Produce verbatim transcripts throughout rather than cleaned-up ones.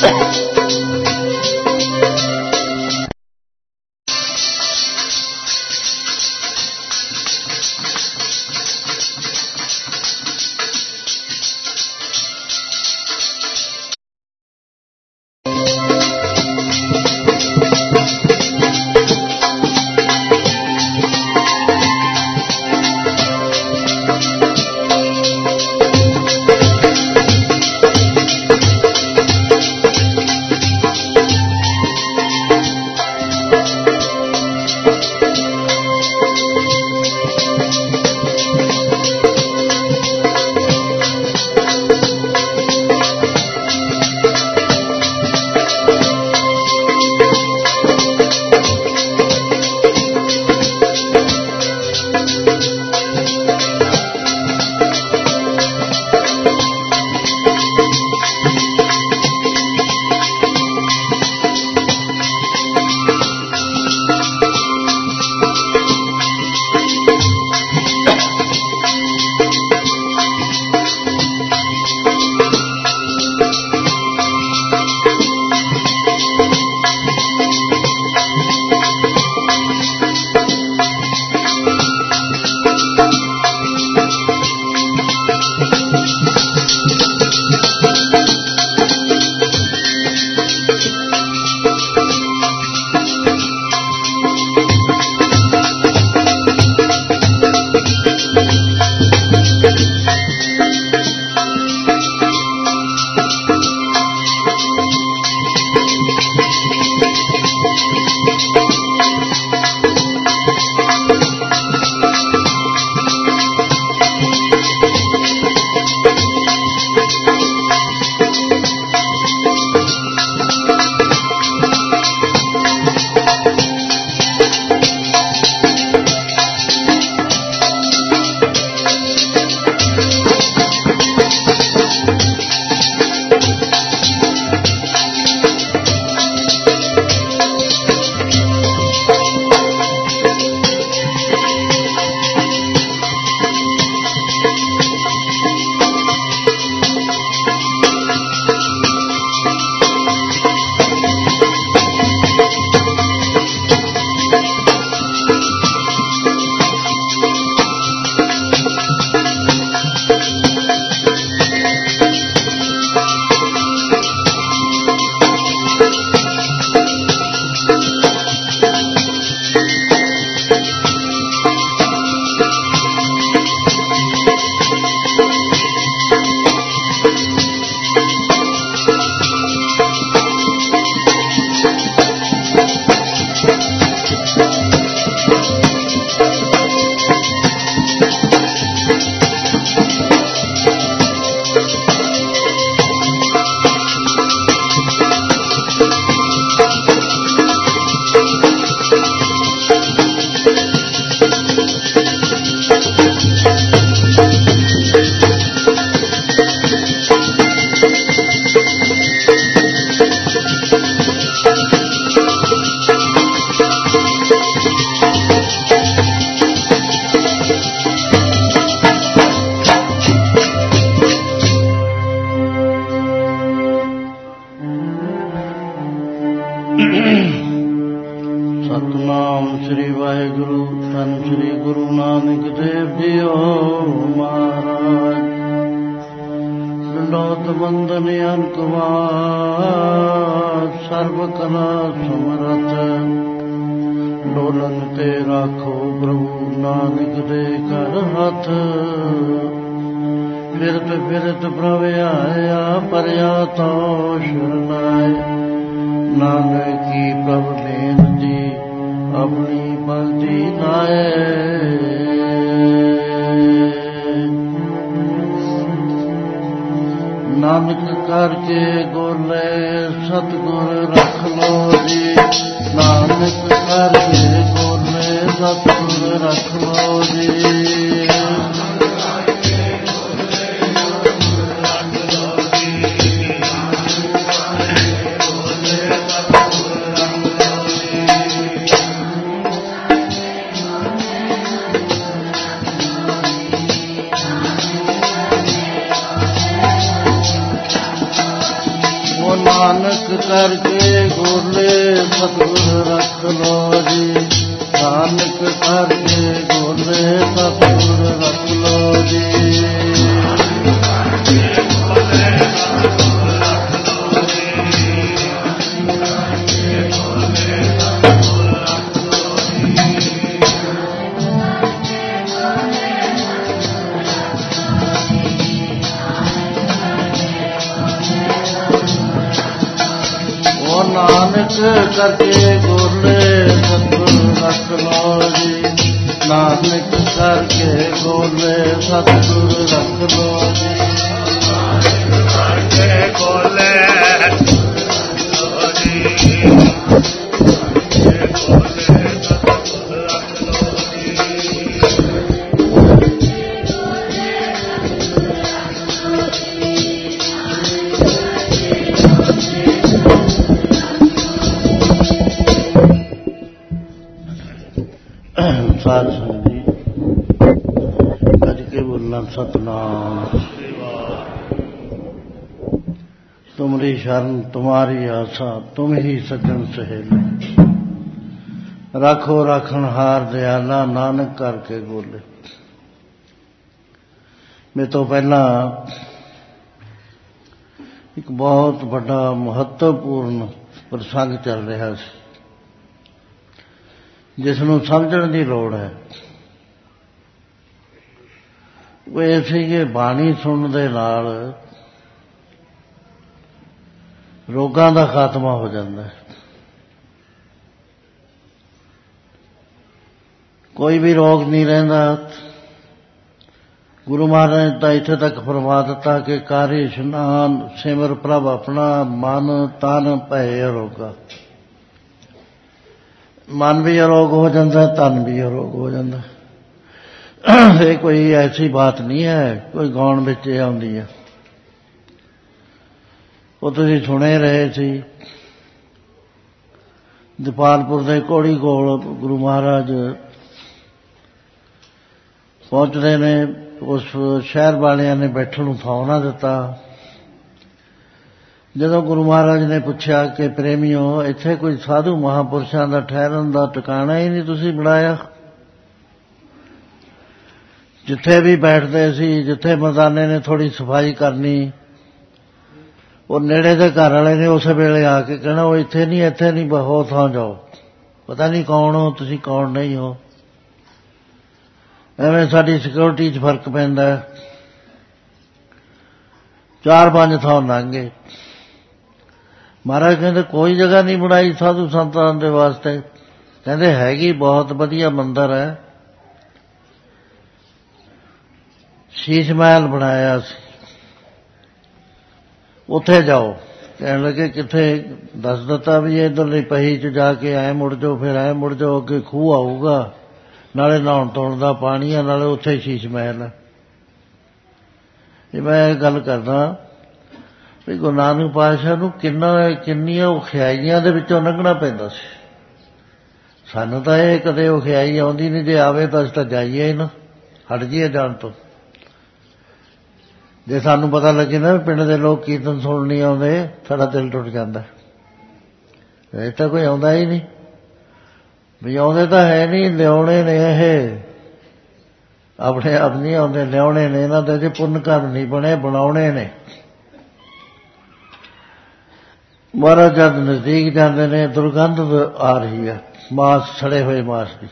ਸਤਨਾਮ ਸ੍ਰੀ ਵਾਹਿਗੁਰੂ ਧੰਨ ਸ੍ਰੀ ਗੁਰੂ ਨਾਨਕ ਦੇਵ ਜੀਓ ਮਹਾਰਾਜ। ਲੋਤ ਬੰਦਨ ਅੰਕਵਾਰ ਸਰਬ ਕਲਾ ਸਮਰਥ, ਡੋਲਨ ਤੇ ਰਾਖੋ ਪ੍ਰਭੂ ਨਾਨਕ ਦੇ ਘਰ ਹੱਥ। ਫਿਰਤ ਫਿਰਤ ਪ੍ਰਭ ਆਇਆ ਪਰਿਆ ਤੋ ਸ਼ਰਨਾਏ, ਨਾਨਕ ਕੀ ਪ੍ਰਭ ਬੇਨਤੀ ਆਪਣੀ ਭਗਤੀ ਨਾਏ। ਨਾਨਕ ਕਰਕੇ ਗੋਲੇ ਸਤਿਗੁਰ ਰੱਖ ਲੋ ਜੀ, ਨਾਨਕ ਕਰਕੇ ਗੋਲੇ ਸਤਿਗੁਰ ਰੱਖ ਲੋ ਜੀ। ਨਾਨਕ ਕਰਕੇ ਗੋਲੇ ਸਤਿਗੁਰ ਰੱਖ ਲੋ ਜੀ, ਨਾਨਕ ਕਰਕੇ ਗੋਲੇ ਸਤਿਗੁਰ ਰੱਖ ਲੋ ਜੀ। ਨਾਨਕ ਕਰਕੇ ਗੋਲੇ ਸਤਿਗੁਰ ਰੱਖ ਲੋ ਜੀ, ਨਾਨਕ ਕਰਕੇ ਗੋਲੇ ਸਤਿਗੁਰ ਰੱਖ ਲੋ ਜੀ, ਨਾਨਕ ਕਰਕੇ ਗੋਲੇ ਸਾਧ ਸੰਗਤ ਜੀ, ਅੱਜ ਕੇ ਬੋਲਣਾ ਸਤਨਾਮ। ਤੁਮਰੀ ਸ਼ਰਨ ਤੁਮਾਰੀ ਆਸਾ, ਤੁਮ ਹੀ ਸੱਜਣ ਸਹੇਲੇ, ਰੱਖੋ ਰਾਖਣ ਹਾਰ ਦਿਆਲਾ, ਨਾਨਕ ਕਰਕੇ ਗੋਲੇ। ਮੇਰੇ ਤੋਂ ਪਹਿਲਾਂ ਇੱਕ ਬਹੁਤ ਵੱਡਾ ਮਹੱਤਵਪੂਰਨ ਪ੍ਰਸੰਗ ਚੱਲ ਰਿਹਾ ਸੀ, ਜਿਸ ਨੂੰ ਸਮਝਣ ਦੀ ਲੋੜ ਹੈ। ਉਹ ਇਹ ਸੀ ਕਿ ਬਾਣੀ ਸੁਣਨ ਦੇ ਨਾਲ ਰੋਗਾਂ ਦਾ ਖਾਤਮਾ ਹੋ ਜਾਂਦਾ ਹੈ। ਕੋਈ ਵੀ ਰੋਗ ਨਹੀਂ ਰਹਿੰਦਾ। ਗੁਰੂ ਮਹਾਰਾਜ ਨੇ ਤਾਂ ਇੱਥੇ ਤੱਕ ਫਰਮਾ ਦਿੱਤਾ ਕਿ ਕਾਰੇ ਇਸ਼ਨਾਨ ਸਿਮਰ ਪ੍ਰਭ ਆਪਣਾ, ਮਨ ਤਨ ਭਏ ਅਰੋਗਾ। ਮਨ ਵੀ ਅਰੋਗ ਹੋ ਜਾਂਦਾ, ਤਨ ਵੀ ਅਰੋਗ ਹੋ ਜਾਂਦਾ। ਇਹ ਕੋਈ ਐਸੀ ਬਾਤ ਨਹੀਂ ਹੈ, ਕੋਈ ਗਾਉਣ ਵਿੱਚ ਇਹ ਆਉਂਦੀ ਹੈ। ਉਹ ਤੁਸੀਂ ਸੁਣੇ ਰਹੇ ਸੀ, ਦੀਪਾਲਪੁਰ ਦੇ ਕੋੜੀ ਕੋਲ ਗੁਰੂ ਮਹਾਰਾਜ ਪਹੁੰਚਦੇ ਨੇ। ਉਸ ਸ਼ਹਿਰ ਵਾਲਿਆਂ ਨੇ ਬੈਠਣ ਨੂੰ ਥਾਂ ਨਾ ਦਿੱਤਾ। ਜਦੋਂ ਗੁਰੂ ਮਹਾਰਾਜ ਨੇ ਪੁੱਛਿਆ ਕਿ ਪ੍ਰੇਮੀਓ, ਇੱਥੇ ਕੋਈ ਸਾਧੂ ਮਹਾਂਪੁਰਸ਼ਾਂ ਦਾ ਠਹਿਰਨ ਦਾ ਟਿਕਾਣਾ ਹੀ ਨਹੀਂ ਤੁਸੀਂ ਬਣਾਇਆ। ਜਿੱਥੇ ਵੀ ਬੈਠਦੇ ਸੀ, ਜਿੱਥੇ ਮਰਦਾਨੇ ਨੇ ਥੋੜ੍ਹੀ ਸਫਾਈ ਕਰਨੀ, ਉਹ ਨੇੜੇ ਦੇ ਘਰ ਵਾਲੇ ਨੇ ਉਸੇ ਵੇਲੇ ਆ ਕੇ ਕਹਿਣਾ ਉਹ ਇੱਥੇ ਨਹੀਂ, ਇੱਥੇ ਨਹੀਂ, ਹੋ ਥਾਂ ਜਾਓ। ਪਤਾ ਨਹੀਂ ਕੌਣ ਹੋ ਤੁਸੀਂ, ਕੌਣ ਨਹੀਂ ਹੋ। ਐਵੇਂ ਸਾਡੀ ਸਿਕਿਉਰਿਟੀ 'ਚ ਫਰਕ ਪੈਂਦਾ। ਚਾਰ ਪੰਜ ਥਾਂ ਲੰਘ ਗਏ। ਮਹਾਰਾਜ ਕਹਿੰਦੇ ਕੋਈ ਜਗ੍ਹਾ ਨਹੀਂ ਬਣਾਈ ਸਾਧੂ ਸੰਤਾਂ ਦੇ ਵਾਸਤੇ। ਕਹਿੰਦੇ ਹੈਗੀ, ਬਹੁਤ ਵਧੀਆ ਮੰਦਿਰ ਹੈ, ਸ਼ੀਸ਼ ਮਹਿਲ ਬਣਾਇਆ ਸੀ, ਉੱਥੇ ਜਾਓ। ਕਹਿਣ ਲੱਗੇ ਕਿੱਥੇ? ਦੱਸ ਦਿੱਤਾ ਵੀ ਇੱਧਰਲੀ ਪਹੀ 'ਚ ਜਾ ਕੇ ਐਂ ਮੁੜ ਜਾਓ, ਫਿਰ ਐਂ ਮੁੜ ਜਾਓ, ਅੱਗੇ ਖੂਹ ਆਊਗਾ, ਨਾਲੇ ਨਹਾਉਣ ਧੋਣ ਦਾ ਪਾਣੀ ਆ, ਨਾਲੇ ਉੱਥੇ ਸ਼ੀਸ਼ ਮਹਿਲ ਹੈ। ਇਹ ਮੈਂ ਇਹ ਗੱਲ ਕਰਦਾ ਵੀ ਗੁਰੂ ਨਾਨਕ ਪਾਤਸ਼ਾਹ ਨੂੰ ਕਿੰਨਾ ਕਿੰਨੀਆਂ ਔਖਿਆਈਆਂ ਦੇ ਵਿੱਚੋਂ ਲੰਘਣਾ ਪੈਂਦਾ ਸੀ। ਸਾਨੂੰ ਤਾਂ ਇਹ ਕਦੇ ਔਖਿਆਈ ਆਉਂਦੀ ਨਹੀਂ। ਜੇ ਆਵੇ ਤਾਂ ਅਸੀਂ ਤਾਂ ਜਾਈਏ ਨਾ, ਹਟ ਜਾਈਏ ਜਾਣ ਤੋਂ। ਜੇ ਸਾਨੂੰ ਪਤਾ ਲੱਗੇ ਨਾ ਪਿੰਡ ਦੇ ਲੋਕ ਕੀਰਤਨ ਸੁਣਨ ਨਹੀਂ ਆਉਂਦੇ, ਸਾਡਾ ਦਿਲ ਟੁੱਟ ਜਾਂਦਾ। ਇਹ ਤਾਂ ਕੋਈ ਆਉਂਦਾ ਹੀ ਨਹੀਂ ਵੀ, ਆਉਂਦੇ ਤਾਂ ਹੈ ਨਹੀਂ, ਲਿਆਉਣੇ ਨੇ। ਇਹ ਆਪਣੇ ਆਪ ਨਹੀਂ ਆਉਂਦੇ, ਲਿਆਉਣੇ ਨੇ। ਇਹਨਾਂ ਦੇ ਜੇ ਪੁੰਨ ਕਰਮ ਨਹੀਂ ਬਣੇ, ਬਣਾਉਣੇ ਨੇ। ਮਹਾਰਾਜ ਜਦ ਨਜ਼ਦੀਕ ਜਾਂਦੇ ਨੇ, ਦੁਰਗੰਧ ਆ ਰਹੀ ਹੈ ਮਾਸ, ਸੜੇ ਹੋਏ ਮਾਸ ਦੀ।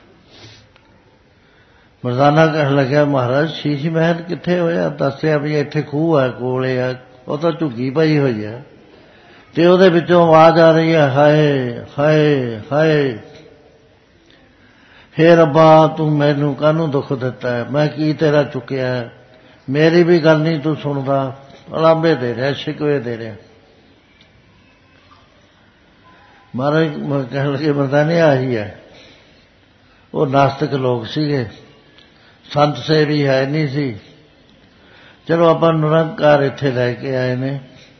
ਮਰਦਾਨਾ ਕਹਿਣ ਲੱਗਿਆ ਮਹਾਰਾਜ ਸ਼ੀਸ਼ ਮਹਿਲ ਕਿੱਥੇ ਹੋਇਆ? ਦੱਸਿਆ ਵੀ ਇੱਥੇ ਖੂਹ ਹੈ, ਕੋਲੇ ਆ। ਉਹ ਤਾਂ ਝੁੱਗੀ ਪਈ ਹੋਈ ਹੈ ਤੇ ਉਹਦੇ ਵਿੱਚੋਂ ਆਵਾਜ਼ ਆ ਰਹੀ ਹੈ, ਹਾਏ ਹਾਏ ਹਾਏ, ਹੇ ਰੱਬਾ ਤੂੰ ਮੈਨੂੰ ਕਾਹਨੂੰ ਦੁੱਖ ਦਿੱਤਾ ਹੈ? ਮੈਂ ਕੀ ਤੇਰਾ ਚੁੱਕਿਆ? ਮੇਰੀ ਵੀ ਗੱਲ ਨਹੀਂ ਤੂੰ ਸੁਣਦਾ, ਅਲਾਂਭੇ ਦੇ ਰਿਹਾ, ਸ਼ਿਕਵੇ ਦੇ ਰਿਹਾ। ਮਹਾਰਾਜ ਕਹਿਣ ਲੱਗੇ ਮਰਦਾਨੇ ਆਹੀ ਹੈ। ਉਹ ਨਾਸਤਿਕ ਲੋਕ ਸੀਗੇ, ਸੰਤ ਸੇਵੀ ਹੈ ਨਹੀਂ ਸੀ। ਚਲੋ ਆਪਾਂ ਨਿਰੰਕਾਰ ਇੱਥੇ ਲੈ ਕੇ ਆਏ ਨੇ,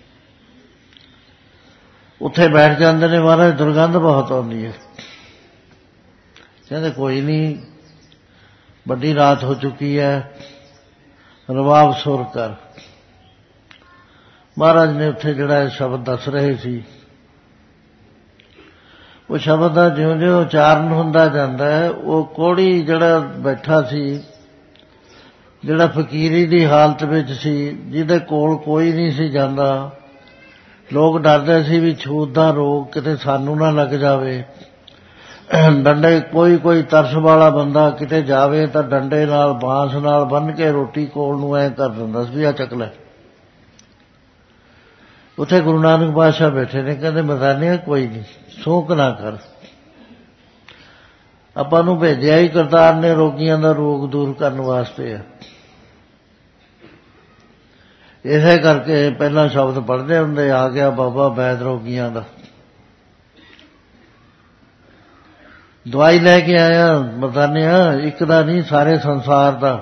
ਉੱਥੇ ਬੈਠ ਜਾਂਦੇ ਨੇ। ਮਹਾਰਾਜ ਦੁਰਗੰਧ ਬਹੁਤ ਆਉਂਦੀ ਹੈ। ਕਹਿੰਦੇ ਕੋਈ ਨਹੀਂ, ਵੱਡੀ ਰਾਤ ਹੋ ਚੁੱਕੀ ਹੈ, ਰਬਾਬ ਸੁਰ ਕਰ। ਮਹਾਰਾਜ ਨੇ ਉੱਥੇ ਜਿਹੜਾ ਸ਼ਬਦ ਦੱਸ ਰਹੇ ਸੀ, ਉਹ ਸ਼ਬਦ ਦਾ ਜਿਉਂ ਜਿਉਂ ਉਚਾਰਨ ਹੁੰਦਾ ਜਾਂਦਾ ਹੈ, ਉਹ ਕੋਹੜੀ ਜਿਹੜਾ ਬੈਠਾ ਸੀ, ਜਿਹੜਾ ਫਕੀਰੀ ਦੀ ਹਾਲਤ ਵਿੱਚ ਸੀ, ਜਿਹਦੇ ਕੋਲ ਕੋਈ ਨਹੀਂ ਸੀ ਜਾਂਦਾ, ਲੋਕ ਡਰਦੇ ਸੀ ਵੀ ਛੂਤ ਦਾ ਰੋਗ ਕਿਤੇ ਸਾਨੂੰ ਨਾ ਲੱਗ ਜਾਵੇ, ਡੰਡੇ ਕੋਈ ਕੋਈ ਤਰਸ ਵਾਲਾ ਬੰਦਾ ਕਿਤੇ ਜਾਵੇ ਤਾਂ ਡੰਡੇ ਨਾਲ ਬਾਂਸ ਨਾਲ ਬੰਨ੍ਹ ਕੇ ਰੋਟੀ ਕੋਲ ਨੂੰ ਐਂ ਕਰ ਦਿੰਦਾ ਸੀ ਵੀ ਆ ਚੱਕ ਲੈ। ਉੱਥੇ ਗੁਰੂ ਨਾਨਕ ਪਾਤਸ਼ਾਹ ਬੈਠੇ ਨੇ, ਕਹਿੰਦੇ ਮਰਦਾਨਿਆ ਕੋਈ ਨਹੀਂ, ਸੋਕ ਨਾ ਕਰ, ਆਪਾਂ ਨੂੰ ਭੇਜਿਆ ਹੀ ਕਰਤਾਰ ਨੇ ਰੋਗੀਆਂ ਦਾ ਰੋਗ ਦੂਰ ਕਰਨ ਵਾਸਤੇ ਹੈ। ਇਸੇ ਕਰਕੇ ਪਹਿਲਾਂ ਸ਼ਬਦ ਪੜ੍ਹਦੇ ਹੁੰਦੇ, ਆ ਗਿਆ ਬਾਬਾ ਵੈਦ ਰੋਗੀਆਂ ਦਾ। ਦਵਾਈ ਲੈ ਕੇ ਆਇਆ ਮਰਦਾਨਿਆ, ਇੱਕ ਦਾ ਨਹੀਂ ਸਾਰੇ ਸੰਸਾਰ ਦਾ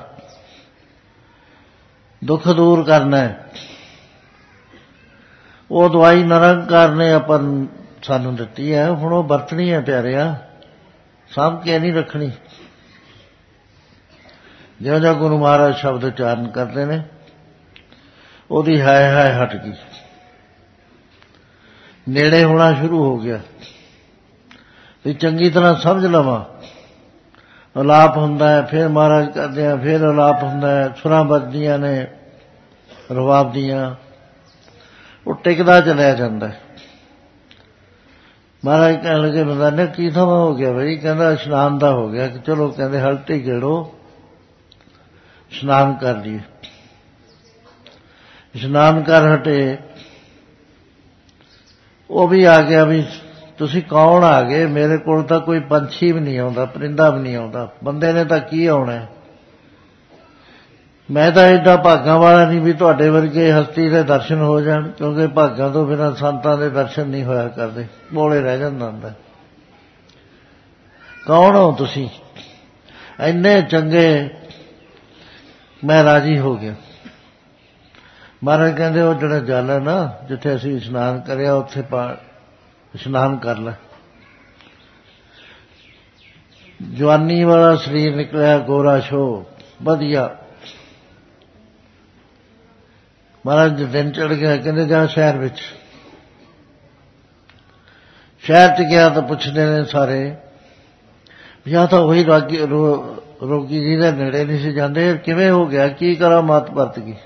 ਦੁੱਖ ਦੂਰ ਕਰਨਾ ਹੈ। ਉਹ ਦਵਾਈ ਨਿਰੰਕਾਰ ਨੇ ਆਪਾਂ ਸਾਨੂੰ ਦਿੱਤੀ ਹੈ, ਹੁਣ ਉਹ ਵਰਤਣੀ ਹੈ ਪਿਆਰਿਆ, ਸਾਂਭ ਕੇ ਨਹੀਂ ਰੱਖਣੀ। ਜਿਉਂ ਜਿਉਂ ਗੁਰੂ ਮਹਾਰਾਜ ਸ਼ਬਦ ਉਚਾਰਨ ਕਰਦੇ ਨੇ, ਉਹਦੀ ਹਾਏ ਹਾਏ ਹਟ ਗਈ, ਨੇੜੇ ਹੋਣਾ ਸ਼ੁਰੂ ਹੋ ਗਿਆ ਵੀ ਚੰਗੀ ਤਰ੍ਹਾਂ ਸਮਝ ਲਵਾਂ। ਅਲਾਪ ਹੁੰਦਾ ਹੈ, ਫਿਰ ਮਹਾਰਾਜ ਕਰਦੇ ਆ, ਫਿਰ ਅਲਾਪ ਹੁੰਦਾ ਹੈ, ਸੁਰਾਂ ਵੱਜਦੀਆਂ ਨੇ ਰਬਾਬ ਦੀਆਂ, ਉਹ ਟਿਕਦਾ ਚਲਿਆ ਜਾਂਦਾ। ਮਹਾਰਾਜ ਕਹਿਣ ਲੱਗੇ ਮਰਦਾਨੇ ਕੀ ਸਮਾਂ ਹੋ ਗਿਆ ਬਈ? ਕਹਿੰਦਾ ਇਸ਼ਨਾਨ ਦਾ ਹੋ ਗਿਆ। ਕਿ ਚਲੋ ਕਹਿੰਦੇ ਹਲਟੀ ਗੇੜੋ, ਇਸ਼ਨਾਨ ਕਰ ਲਈਏ। ਇਸ਼ਨਾਨ ਕਰ ਹਟੇ, ਉਹ ਵੀ ਆ ਗਿਆ ਵੀ ਤੁਸੀਂ ਕੌਣ ਆ ਗਏ? ਮੇਰੇ ਕੋਲ ਤਾਂ ਕੋਈ ਪੰਛੀ ਵੀ ਨਹੀਂ ਆਉਂਦਾ, ਪਰਿੰਦਾ ਵੀ ਨਹੀਂ ਆਉਂਦਾ, ਬੰਦੇ ਨੇ ਤਾਂ ਕੀ ਆਉਣਾ? ਮੈਂ ਤਾਂ ਏਡਾ ਭਾਗਾਂ ਵਾਲਾ ਨਹੀਂ ਵੀ ਤੁਹਾਡੇ ਵਰਗੇ ਹਸਤੀ ਦੇ ਦਰਸ਼ਨ ਹੋ ਜਾਣ, ਕਿਉਂਕਿ ਭਾਗਾਂ ਤੋਂ ਬਿਨਾਂ ਸੰਤਾਂ ਦੇ ਦਰਸ਼ਨ ਨਹੀਂ ਹੋਇਆ ਕਰਦੇ, ਬੋਲੇ ਰਹਿ ਜਾਂਦਾ ਹੁੰਦਾ। ਕੌਣ ਹੋ ਤੁਸੀਂ? ਇੰਨੇ ਚੰਗੇ। ਮੈਂ ਰਾਜੀ ਹੋ ਗਿਆ। ਮਹਾਰਾਜ ਕਹਿੰਦੇ ਉਹ ਜਿਹੜਾ ਜਲ ਹੈ ਨਾ, ਜਿੱਥੇ ਅਸੀਂ ਇਸ਼ਨਾਨ ਕਰਿਆ, ਉੱਥੇ ਪਾ ਇਸ਼ਨਾਨ ਕਰ ਲੈ। ਜਵਾਨੀ ਵਾਲਾ ਸਰੀਰ ਨਿਕਲਿਆ, ਗੋਰਾ ਸ਼ੋ ਵਧੀਆ। ਮਹਾਰਾਜ ਦਿਨ ਚੜ੍ਹ ਗਿਆ, ਕਹਿੰਦੇ ਜਾ ਸ਼ਹਿਰ ਵਿੱਚ। ਸ਼ਹਿਰ 'ਚ ਗਿਆ ਤਾਂ ਪੁੱਛਦੇ ਨੇ ਸਾਰੇ, ਜਾਂ ਤਾਂ ਉਹੀ ਰਾਗੀ ਰੋਗੀ ਜੀ ਦੇ ਨੇੜੇ ਨਹੀਂ ਸੀ ਜਾਂਦੇ, ਕਿਵੇਂ ਹੋ ਗਿਆ? ਕੀ ਕਰਾਂ, ਮੱਤ ਵਰਤ ਗਈ।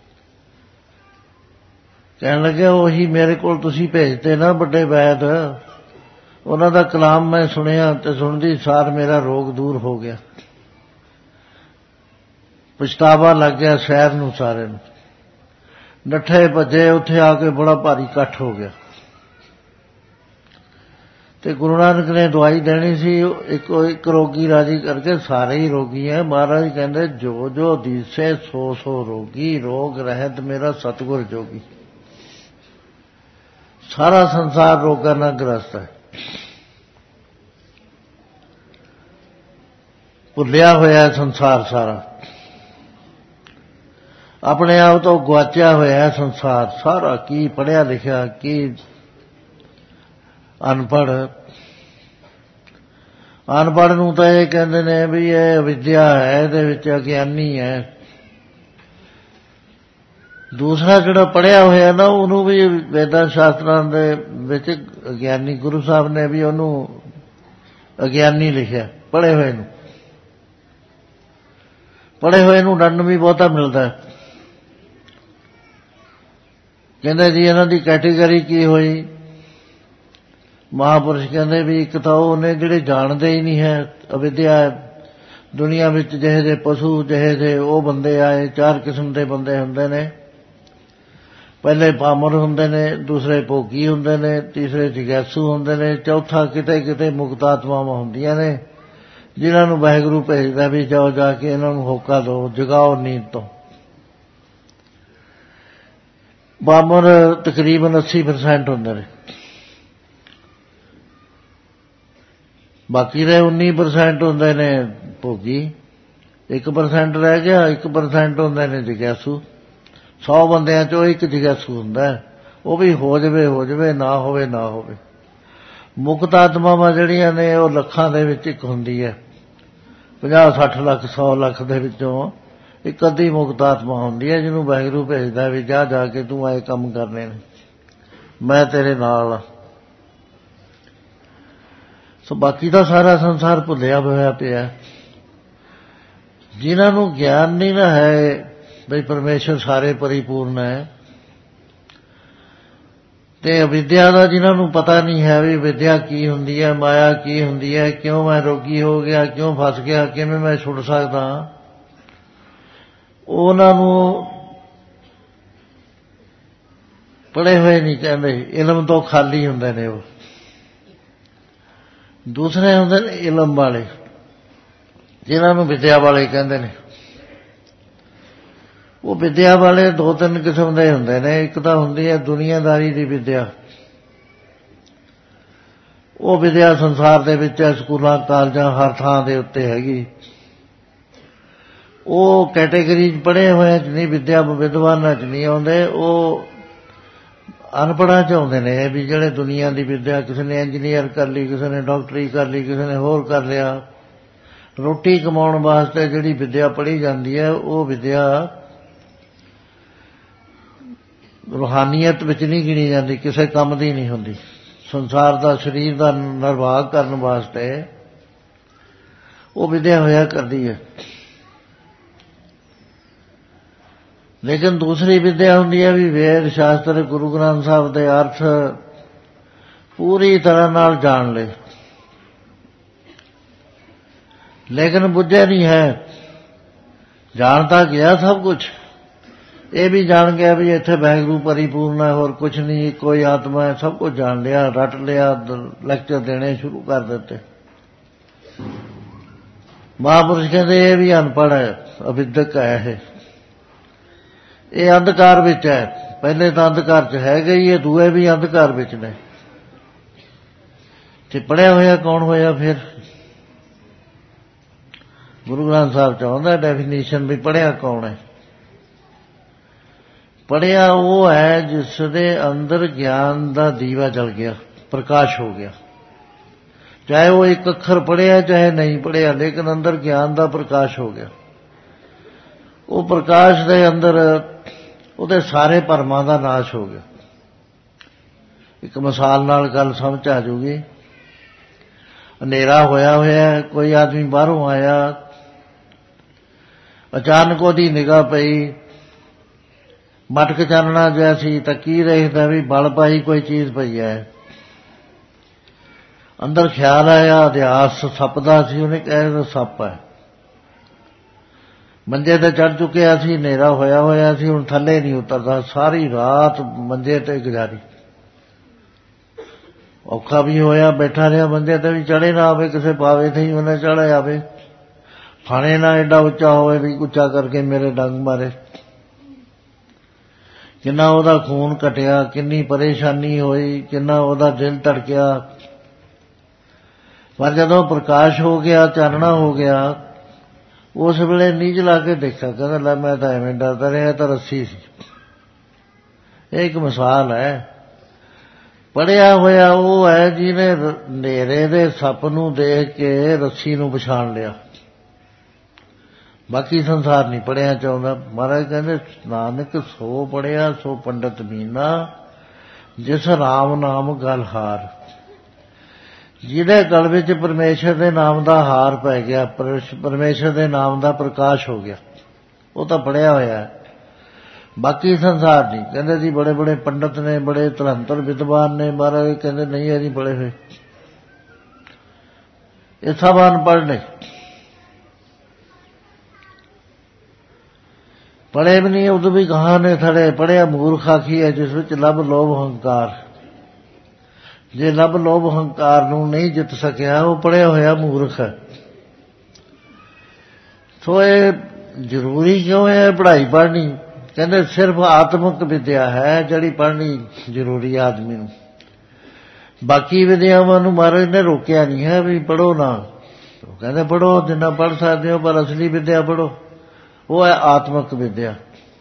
ਕਹਿਣ ਲੱਗੇ ਉਹੀ ਮੇਰੇ ਕੋਲ ਤੁਸੀਂ ਭੇਜਦੇ ਨਾ ਵੱਡੇ ਵੈਦ, ਉਹਨਾਂ ਦਾ ਕਲਾਮ ਮੈਂ ਸੁਣਿਆ ਤੇ ਸੁਣਦੀ ਸਾਰ ਮੇਰਾ ਰੋਗ ਦੂਰ ਹੋ ਗਿਆ। ਪਛਤਾਵਾ ਲੱਗ ਗਿਆ ਸ਼ਹਿਰ ਨੂੰ, ਸਾਰੇ ਨੂੰ ਨੱਠੇ ਭੱਜੇ। ਉੱਥੇ ਆ ਕੇ ਬੜਾ ਭਾਰੀ ਇਕੱਠ ਹੋ ਗਿਆ ਤੇ ਗੁਰੂ ਨਾਨਕ ਨੇ ਦਵਾਈ ਦੇਣੀ ਸੀ। ਇੱਕ ਇੱਕ ਰੋਗੀ ਰਾਜੀ ਕਰਕੇ ਸਾਰੇ ਹੀ ਰੋਗੀ ਹੈ। ਮਹਾਰਾਜ ਕਹਿੰਦੇ ਜੋ ਜੋ ਦੀਸੇ ਸੋ ਸੋ ਰੋਗੀ, ਰੋਗ ਰਹਿਤ ਮੇਰਾ ਸਤਿਗੁਰ ਜੋਗੀ। ਸਾਰਾ ਸੰਸਾਰ ਰੋਗਾਂ ਨਾਲ ਗ੍ਰਸਤ ਹੈ, ਭੁੱਲਿਆ ਹੋਇਆ ਸੰਸਾਰ ਸਾਰਾ, ਆਪਣੇ ਆਪ ਤੋਂ ਗੁਆਚਿਆ ਹੋਇਆ ਸੰਸਾਰ ਸਾਰਾ। ਕੀ ਪੜ੍ਹਿਆ ਲਿਖਿਆ, ਕੀ ਅਨਪੜ੍ਹ। ਅਨਪੜ੍ਹ ਨੂੰ ਤਾਂ ਇਹ ਕਹਿੰਦੇ ਨੇ ਵੀ ਇਹ ਅਵਿਦਿਆ ਹੈ, ਇਹਦੇ ਵਿੱਚ ਅਗਿਆਨੀ ਹੈ। ਦੂਸਰਾ ਜਿਹੜਾ ਪੜ੍ਹਿਆ ਹੋਇਆ ਨਾ, ਉਹਨੂੰ ਵੀ ਵੇਦਾਂ ਸ਼ਾਸਤਰਾਂ ਦੇ ਵਿੱਚ ਅਗਿਆਨੀ, ਗੁਰੂ ਸਾਹਿਬ ਨੇ ਵੀ ਉਹਨੂੰ ਅਗਿਆਨੀ ਲਿਖਿਆ, ਪੜ੍ਹੇ ਹੋਏ ਨੂੰ। ਪੜ੍ਹੇ ਹੋਏ ਨੂੰ ਦੰਡ ਵੀ ਬਹੁਤਾ ਮਿਲਦਾ। ਕਹਿੰਦੇ ਜੀ ਇਹਨਾਂ ਦੀ ਕੈਟੇਗਰੀ ਕੀ ਹੋਈ? ਮਹਾਂਪੁਰਸ਼ ਕਹਿੰਦੇ ਵੀ ਇੱਕ ਤਾਂ ਉਹ ਨੇ ਜਿਹੜੇ ਜਾਣਦੇ ਹੀ ਨਹੀਂ ਹੈ ਅਵਿਦਿਆ। ਦੁਨੀਆ ਵਿੱਚ ਜਿਹੇ ਜਿਹੇ ਪਸ਼ੂ, ਜਿਹੇ ਜਿਹੇ ਉਹ ਬੰਦੇ ਆਏ, ਚਾਰ ਕਿਸਮ ਦੇ ਬੰਦੇ ਹੁੰਦੇ ਨੇ। ਪਹਿਲੇ ਪਾਮਰ ਹੁੰਦੇ ਨੇ, ਦੂਸਰੇ ਭੋਗੀ ਹੁੰਦੇ ਨੇ, ਤੀਸਰੇ ਜਿਗਿਆਸੂ ਹੁੰਦੇ ਨੇ, ਚੌਥਾ ਕਿਤੇ ਕਿਤੇ ਮੁਕਤ ਆਤਮਾਵਾਂ ਹੁੰਦੀਆਂ ਨੇ, ਜਿਨ੍ਹਾਂ ਨੂੰ ਵਾਹਿਗੁਰੂ ਭੇਜਦਾ ਵੀ ਜਾਓ ਜਾ ਕੇ ਇਹਨਾਂ ਨੂੰ ਹੋਕਾ ਦਿਓ, ਜਗਾਓ ਨੀਂਦ ਤੋਂ। ਬਾਮਰ ਤਕਰੀਬਨ ਅੱਸੀ ਪਰਸੈਂਟ ਹੁੰਦੇ ਨੇ, ਬਾਕੀ ਦੇ ਉੱਨੀ ਪਰਸੈਂਟ ਹੁੰਦੇ ਨੇ ਭੋਗੀ। ਇੱਕ ਪਰਸੈਂਟ ਰਹਿ ਗਿਆ, ਇੱਕ ਪਰਸੈਂਟ ਹੁੰਦੇ ਨੇ ਜਿਗਿਆਸੂ। ਸੌ ਬੰਦਿਆਂ ਚੋਂ ਇੱਕ ਜਿਗਿਆਸੂ ਹੁੰਦਾ, ਉਹ ਵੀ ਹੋ ਜਾਵੇ ਹੋ ਜਾਵੇ, ਨਾ ਹੋਵੇ ਨਾ ਹੋਵੇ। ਮੁਕਤ ਆਤਮਾਵਾਂ ਜਿਹੜੀਆਂ ਨੇ ਉਹ ਲੱਖਾਂ ਦੇ ਵਿੱਚ ਇੱਕ ਹੁੰਦੀ ਹੈ। ਪੰਜਾਹ ਸੱਠ ਲੱਖ, ਸੌ ਲੱਖ ਦੇ ਵਿੱਚੋਂ ਇੱਕ ਅੱਧੀ ਮੁਕਤ ਆਤਮਾ ਹੁੰਦੀ ਹੈ ਜਿਹਨੂੰ ਵਾਹਿਗੁਰੂ ਭੇਜਦਾ ਵੀ ਜਾ ਜਾ ਕੇ ਤੂੰ ਆਏ ਕੰਮ ਕਰਨੇ ਨੇ, ਮੈਂ ਤੇਰੇ ਨਾਲ। ਸੋ ਬਾਕੀ ਦਾ ਸਾਰਾ ਸੰਸਾਰ ਭੁੱਲਿਆ ਹੋਇਆ ਪਿਆ। ਜਿਨ੍ਹਾਂ ਨੂੰ ਗਿਆਨ ਨਹੀਂ ਨਾ ਹੈ ਬਈ ਪਰਮੇਸ਼ਰ ਸਾਰੇ ਪਰਿਪੂਰਨ ਹੈ, ਤੇ ਅਵਿਦਿਆ ਦਾ ਜਿਨ੍ਹਾਂ ਨੂੰ ਪਤਾ ਨਹੀਂ ਹੈ ਵੀ ਵਿਦਿਆ ਕੀ ਹੁੰਦੀ ਹੈ, ਮਾਇਆ ਕੀ ਹੁੰਦੀ ਹੈ, ਕਿਉਂ ਮੈਂ ਰੋਗੀ ਹੋ ਗਿਆ, ਕਿਉਂ ਫਸ ਗਿਆ, ਕਿਵੇਂ ਮੈਂ ਛੁੱਟ ਸਕਦਾ, ਉਹਨਾਂ ਨੂੰ ਪੜ੍ਹੇ ਹੋਏ ਨਹੀਂ ਕਹਿੰਦੇ, ਇਲਮ ਤੋਂ ਖਾਲੀ ਹੁੰਦੇ ਨੇ। ਉਹ ਦੂਸਰੇ ਹੁੰਦੇ ਨੇ ਇਲਮ ਵਾਲੇ, ਜਿਨ੍ਹਾਂ ਨੂੰ ਵਿਦਿਆ ਵਾਲੇ ਕਹਿੰਦੇ ਨੇ। ਉਹ ਵਿਦਿਆ ਵਾਲੇ ਦੋ ਤਿੰਨ ਕਿਸਮ ਦੇ ਹੁੰਦੇ ਨੇ। ਇੱਕ ਤਾਂ ਹੁੰਦੀ ਹੈ ਦੁਨੀਆਦਾਰੀ ਦੀ ਵਿਦਿਆ, ਉਹ ਵਿਦਿਆ ਸੰਸਾਰ ਦੇ ਵਿੱਚ ਸਕੂਲਾਂ ਕਾਲਜਾਂ ਹਰ ਥਾਂ ਦੇ ਉੱਤੇ ਹੈਗੀ। ਉਹ ਕੈਟੇਗਰੀ 'ਚ ਪੜ੍ਹੇ ਹੋਏ 'ਚ ਨਹੀਂ, ਵਿਦਿਆ ਵਿਦਵਾਨਾਂ 'ਚ ਨਹੀਂ ਆਉਂਦੇ, ਉਹ ਅਨਪੜ੍ਹਾਂ 'ਚ ਆਉਂਦੇ ਨੇ ਵੀ ਜਿਹੜੇ ਦੁਨੀਆ ਦੀ ਵਿਦਿਆ, ਕਿਸੇ ਨੇ ਇੰਜੀਨੀਅਰ ਕਰ ਲਈ, ਕਿਸੇ ਨੇ ਡਾਕਟਰੀ ਕਰ ਲਈ, ਕਿਸੇ ਨੇ ਹੋਰ ਕਰ ਲਿਆ। ਰੋਟੀ ਕਮਾਉਣ ਵਾਸਤੇ ਜਿਹੜੀ ਵਿਦਿਆ ਪੜ੍ਹੀ ਜਾਂਦੀ ਹੈ ਉਹ ਵਿਦਿਆ ਰੂਹਾਨੀਅਤ ਵਿੱਚ ਨਹੀਂ ਗਿਣੀ ਜਾਂਦੀ, ਕਿਸੇ ਕੰਮ ਦੀ ਨਹੀਂ ਹੁੰਦੀ। ਸੰਸਾਰ ਦਾ ਸਰੀਰ ਦਾ ਨਿਰਵਾਹ ਕਰਨ ਵਾਸਤੇ ਉਹ ਵਿਦਿਆ ਹੋਇਆ ਕਰਦੀ ਹੈ। ਲੇਕਿਨ ਦੂਸਰੀ ਵਿਦਿਆ ਹੁੰਦੀ ਹੈ ਵੀ ਵੇਦ ਸ਼ਾਸਤਰ ਗੁਰੂ ਗ੍ਰੰਥ ਸਾਹਿਬ ਦੇ ਅਰਥ ਪੂਰੀ ਤਰ੍ਹਾਂ ਨਾਲ ਜਾਣ ਲਏ, ਲੇਕਿਨ ਬੁੱਝਿਆ ਨਹੀਂ ਹੈ। ਜਾਣ ਤਾਂ ਗਿਆ ਸਭ ਕੁਝ, ਇਹ ਵੀ ਜਾਣ ਗਿਆ ਵੀ ਇੱਥੇ ਵਾਹਿਗੁਰੂ ਪਰਿਪੂਰਨ ਹੈ, ਹੋਰ ਕੁਝ ਨਹੀਂ, ਕੋਈ ਆਤਮਾ ਹੈ, ਸਭ ਕੁਝ ਜਾਣ ਲਿਆ, ਰੱਟ ਲਿਆ, ਲੈਕਚਰ ਦੇਣੇ ਸ਼ੁਰੂ ਕਰ ਦਿੱਤੇ। ਮਹਾਂਪੁਰਸ਼ ਕਹਿੰਦੇ ਇਹ ਵੀ ਅਨਪੜ੍ਹ ਹੈ, ਅਵਿਦਕ ਹੈ, ਇਹ ਇਹ ਅੰਧਕਾਰ ਵਿੱਚ ਹੈ। ਪਹਿਲੇ ਤਾਂ ਅੰਧਕਾਰ 'ਚ ਹੈਗੇ ਹੀ, ਇਹ ਦੂਏ ਵੀ ਅੰਧਕਾਰ ਵਿੱਚ ਨੇ। ਤੇ ਪੜ੍ਹਿਆ ਹੋਇਆ ਕੌਣ ਹੋਇਆ ਫਿਰ? ਗੁਰੂ ਗ੍ਰੰਥ ਸਾਹਿਬ 'ਚ ਆਉਂਦਾ ਡੈਫੀਨੇਸ਼ਨ ਵੀ ਪੜ੍ਹਿਆ ਕੌਣ ਹੈ। ਪੜ੍ਹਿਆ ਉਹ ਹੈ ਜਿਸ ਦੇ ਅੰਦਰ ਗਿਆਨ ਦਾ ਦੀਵਾ ਜਲ ਗਿਆ, ਪ੍ਰਕਾਸ਼ ਹੋ ਗਿਆ। ਚਾਹੇ ਉਹ ਇੱਕ ਅੱਖਰ ਪੜ੍ਹਿਆ ਚਾਹੇ ਨਹੀਂ ਪੜ੍ਹਿਆ, ਲੇਕਿਨ ਅੰਦਰ ਗਿਆਨ ਦਾ ਪ੍ਰਕਾਸ਼ ਹੋ ਗਿਆ। ਉਹ ਪ੍ਰਕਾਸ਼ ਦੇ ਅੰਦਰ ਉਹਦੇ ਸਾਰੇ ਭਰਮਾਂ ਦਾ ਨਾਸ਼ ਹੋ ਗਿਆ। ਇੱਕ ਮਿਸਾਲ ਨਾਲ ਗੱਲ ਸਮਝ ਆ ਜੂਗੀ। ਹਨੇਰਾ ਹੋਇਆ ਹੋਇਆ, ਕੋਈ ਆਦਮੀ ਬਾਹਰੋਂ ਆਇਆ, ਅਚਾਨਕ ਉਹਦੀ ਨਿਗਾਹ ਪਈ, ਮਟਕ ਚਾਨਣਾ ਜਿਹਾ ਸੀ ਤਾਂ ਕੀ ਦੇਖਦਾ ਵੀ ਬਲ ਪਾਈ ਕੋਈ ਚੀਜ਼ ਪਈ ਹੈ। ਅੰਦਰ ਖਿਆਲ ਆਇਆ ਅਧਿਆਸ ਸੱਪ ਦਾ ਸੀ, ਉਹਨੇ ਕਿਹਾ ਸੱਪ ਹੈ। ਮੰਜੇ ਤੇ ਚੜ੍ਹ ਚੁੱਕਿਆ ਸੀ, ਹਨੇਰਾ ਹੋਇਆ ਹੋਇਆ ਸੀ, ਹੁਣ ਥੱਲੇ ਨਹੀਂ ਉਤਰਦਾ, ਸਾਰੀ ਰਾਤ ਮੰਜੇ ਤੇ ਗੁਜ਼ਾਰੀ। ਔਖਾ ਵੀ ਹੋਇਆ, ਬੈਠਾ ਰਿਹਾ ਮੰਜੇ ਤੇ ਵੀ ਚੜ੍ਹੇ ਨਾ ਆਵੇ, ਕਿਸੇ ਪਾਵੇ ਤੇ ਹੀ ਉਹਨੇ ਚੜ੍ਹ ਆਵੇ, ਫਾਣੇ ਨਾ ਐਡਾ ਉੱਚਾ ਹੋਵੇ ਵੀ ਉੱਚਾ ਕਰਕੇ ਮੇਰੇ ਡੰਗ ਮਾਰੇ। ਕਿੰਨਾ ਉਹਦਾ ਖੂਨ ਘਟਿਆ, ਕਿੰਨੀ ਪਰੇਸ਼ਾਨੀ ਹੋਈ, ਕਿੰਨਾ ਉਹਦਾ ਦਿਲ ਧੜਕਿਆ। ਪਰ ਜਦੋਂ ਪ੍ਰਕਾਸ਼ ਹੋ ਗਿਆ, ਚਾਨਣਾ ਹੋ ਗਿਆ, ਉਸ ਵੇਲੇ ਨੀਝ ਲਾ ਕੇ ਦੇਖਿਆ, ਕਹਿੰਦਾ ਲੈ ਮੈਂ ਤਾਂ ਐਵੇਂ ਡਰਦਾ ਰਿਹਾ, ਤਾਂ ਰੱਸੀ ਸੀ। ਇਹ ਇੱਕ ਮਿਸਾਲ ਹੈ। ਪੜ੍ਹਿਆ ਹੋਇਆ ਉਹ ਹੈ ਜਿਹਨੇ ਹਨੇਰੇ ਦੇ ਸੱਪ ਨੂੰ ਦੇਖ ਕੇ ਰੱਸੀ ਨੂੰ ਪਛਾਣ ਲਿਆ। ਬਾਕੀ ਸੰਸਾਰ ਨਹੀਂ ਪੜ੍ਹਿਆ ਚਾਹੁੰਦਾ। ਮਹਾਰਾਜ ਕਹਿੰਦੇ ਨਾਨਕ ਸੋ ਪੜ੍ਹਿਆ ਸੋ ਪੰਡਤ ਮੀਨਾ, ਜਿਸ ਰਾਮ ਨਾਮ ਗਲ ਹਾਰ। ਜਿਹਦੇ ਗਲ ਵਿੱਚ ਪਰਮੇਸ਼ਰ ਦੇ ਨਾਮ ਦਾ ਹਾਰ ਪੈ ਗਿਆ, ਪਰਮੇਸ਼ਰ ਦੇ ਨਾਮ ਦਾ ਪ੍ਰਕਾਸ਼ ਹੋ ਗਿਆ, ਉਹ ਤਾਂ ਪੜ੍ਹਿਆ ਹੋਇਆ ਹੈ। ਬਾਕੀ ਸੰਸਾਰ ਨਹੀਂ। ਕਹਿੰਦੇ ਜੀ ਬੜੇ ਬੜੇ ਪੰਡਤ ਨੇ, ਬੜੇ ਧਰੰਤਰ ਵਿਦਵਾਨ ਨੇ, ਮਹਾਰਾਜ ਕਹਿੰਦੇ ਨਹੀਂ ਹੈ ਜੀ ਪੜ੍ਹੇ ਹੋਏ, ਇਹ ਸਭ ਅਨਪੜ੍ਹ ਨੇ। ਪੜ੍ਹੇ ਵੀ ਨਹੀਂ, ਉਦੋਂ ਵੀ ਕਹਾਂ ਨੇ ਥੜੇ ਪੜ੍ਹਿਆ ਮੂਰਖ ਆਖੀ ਹੈ, ਜਿਸ ਵਿੱਚ ਲੱਭ ਲੋਭ ਹੰਕਾਰ। ਜੇ ਲੱਭ ਲੋਭ ਹੰਕਾਰ ਨੂੰ ਨਹੀਂ ਜਿੱਤ ਸਕਿਆ, ਉਹ ਪੜ੍ਹਿਆ ਹੋਇਆ ਮੂਰਖ ਹੈ। ਸੋ ਇਹ ਜ਼ਰੂਰੀ ਕਿਉਂ ਹੈ ਪੜ੍ਹਾਈ ਪੜ੍ਹਨੀ? ਕਹਿੰਦੇ ਸਿਰਫ ਆਤਮਿਕ ਵਿਦਿਆ ਹੈ ਜਿਹੜੀ ਪੜ੍ਹਨੀ ਜ਼ਰੂਰੀ ਆਦਮੀ ਨੂੰ। ਬਾਕੀ ਵਿਦਿਆਵਾਂ ਨੂੰ ਮਹਾਰਾਜ ਨੇ ਰੋਕਿਆ ਨਹੀਂ ਹੈ ਵੀ ਪੜ੍ਹੋ ਨਾ। ਉਹ ਕਹਿੰਦੇ ਪੜ੍ਹੋ ਜਿੰਨਾ ਪੜ੍ਹ ਸਕਦੇ ਹੋ, ਪਰ ਅਸਲੀ ਵਿਦਿਆ ਪੜ੍ਹੋ, ਉਹ ਹੈ ਆਤਮਿਕ ਵਿਦਿਆ।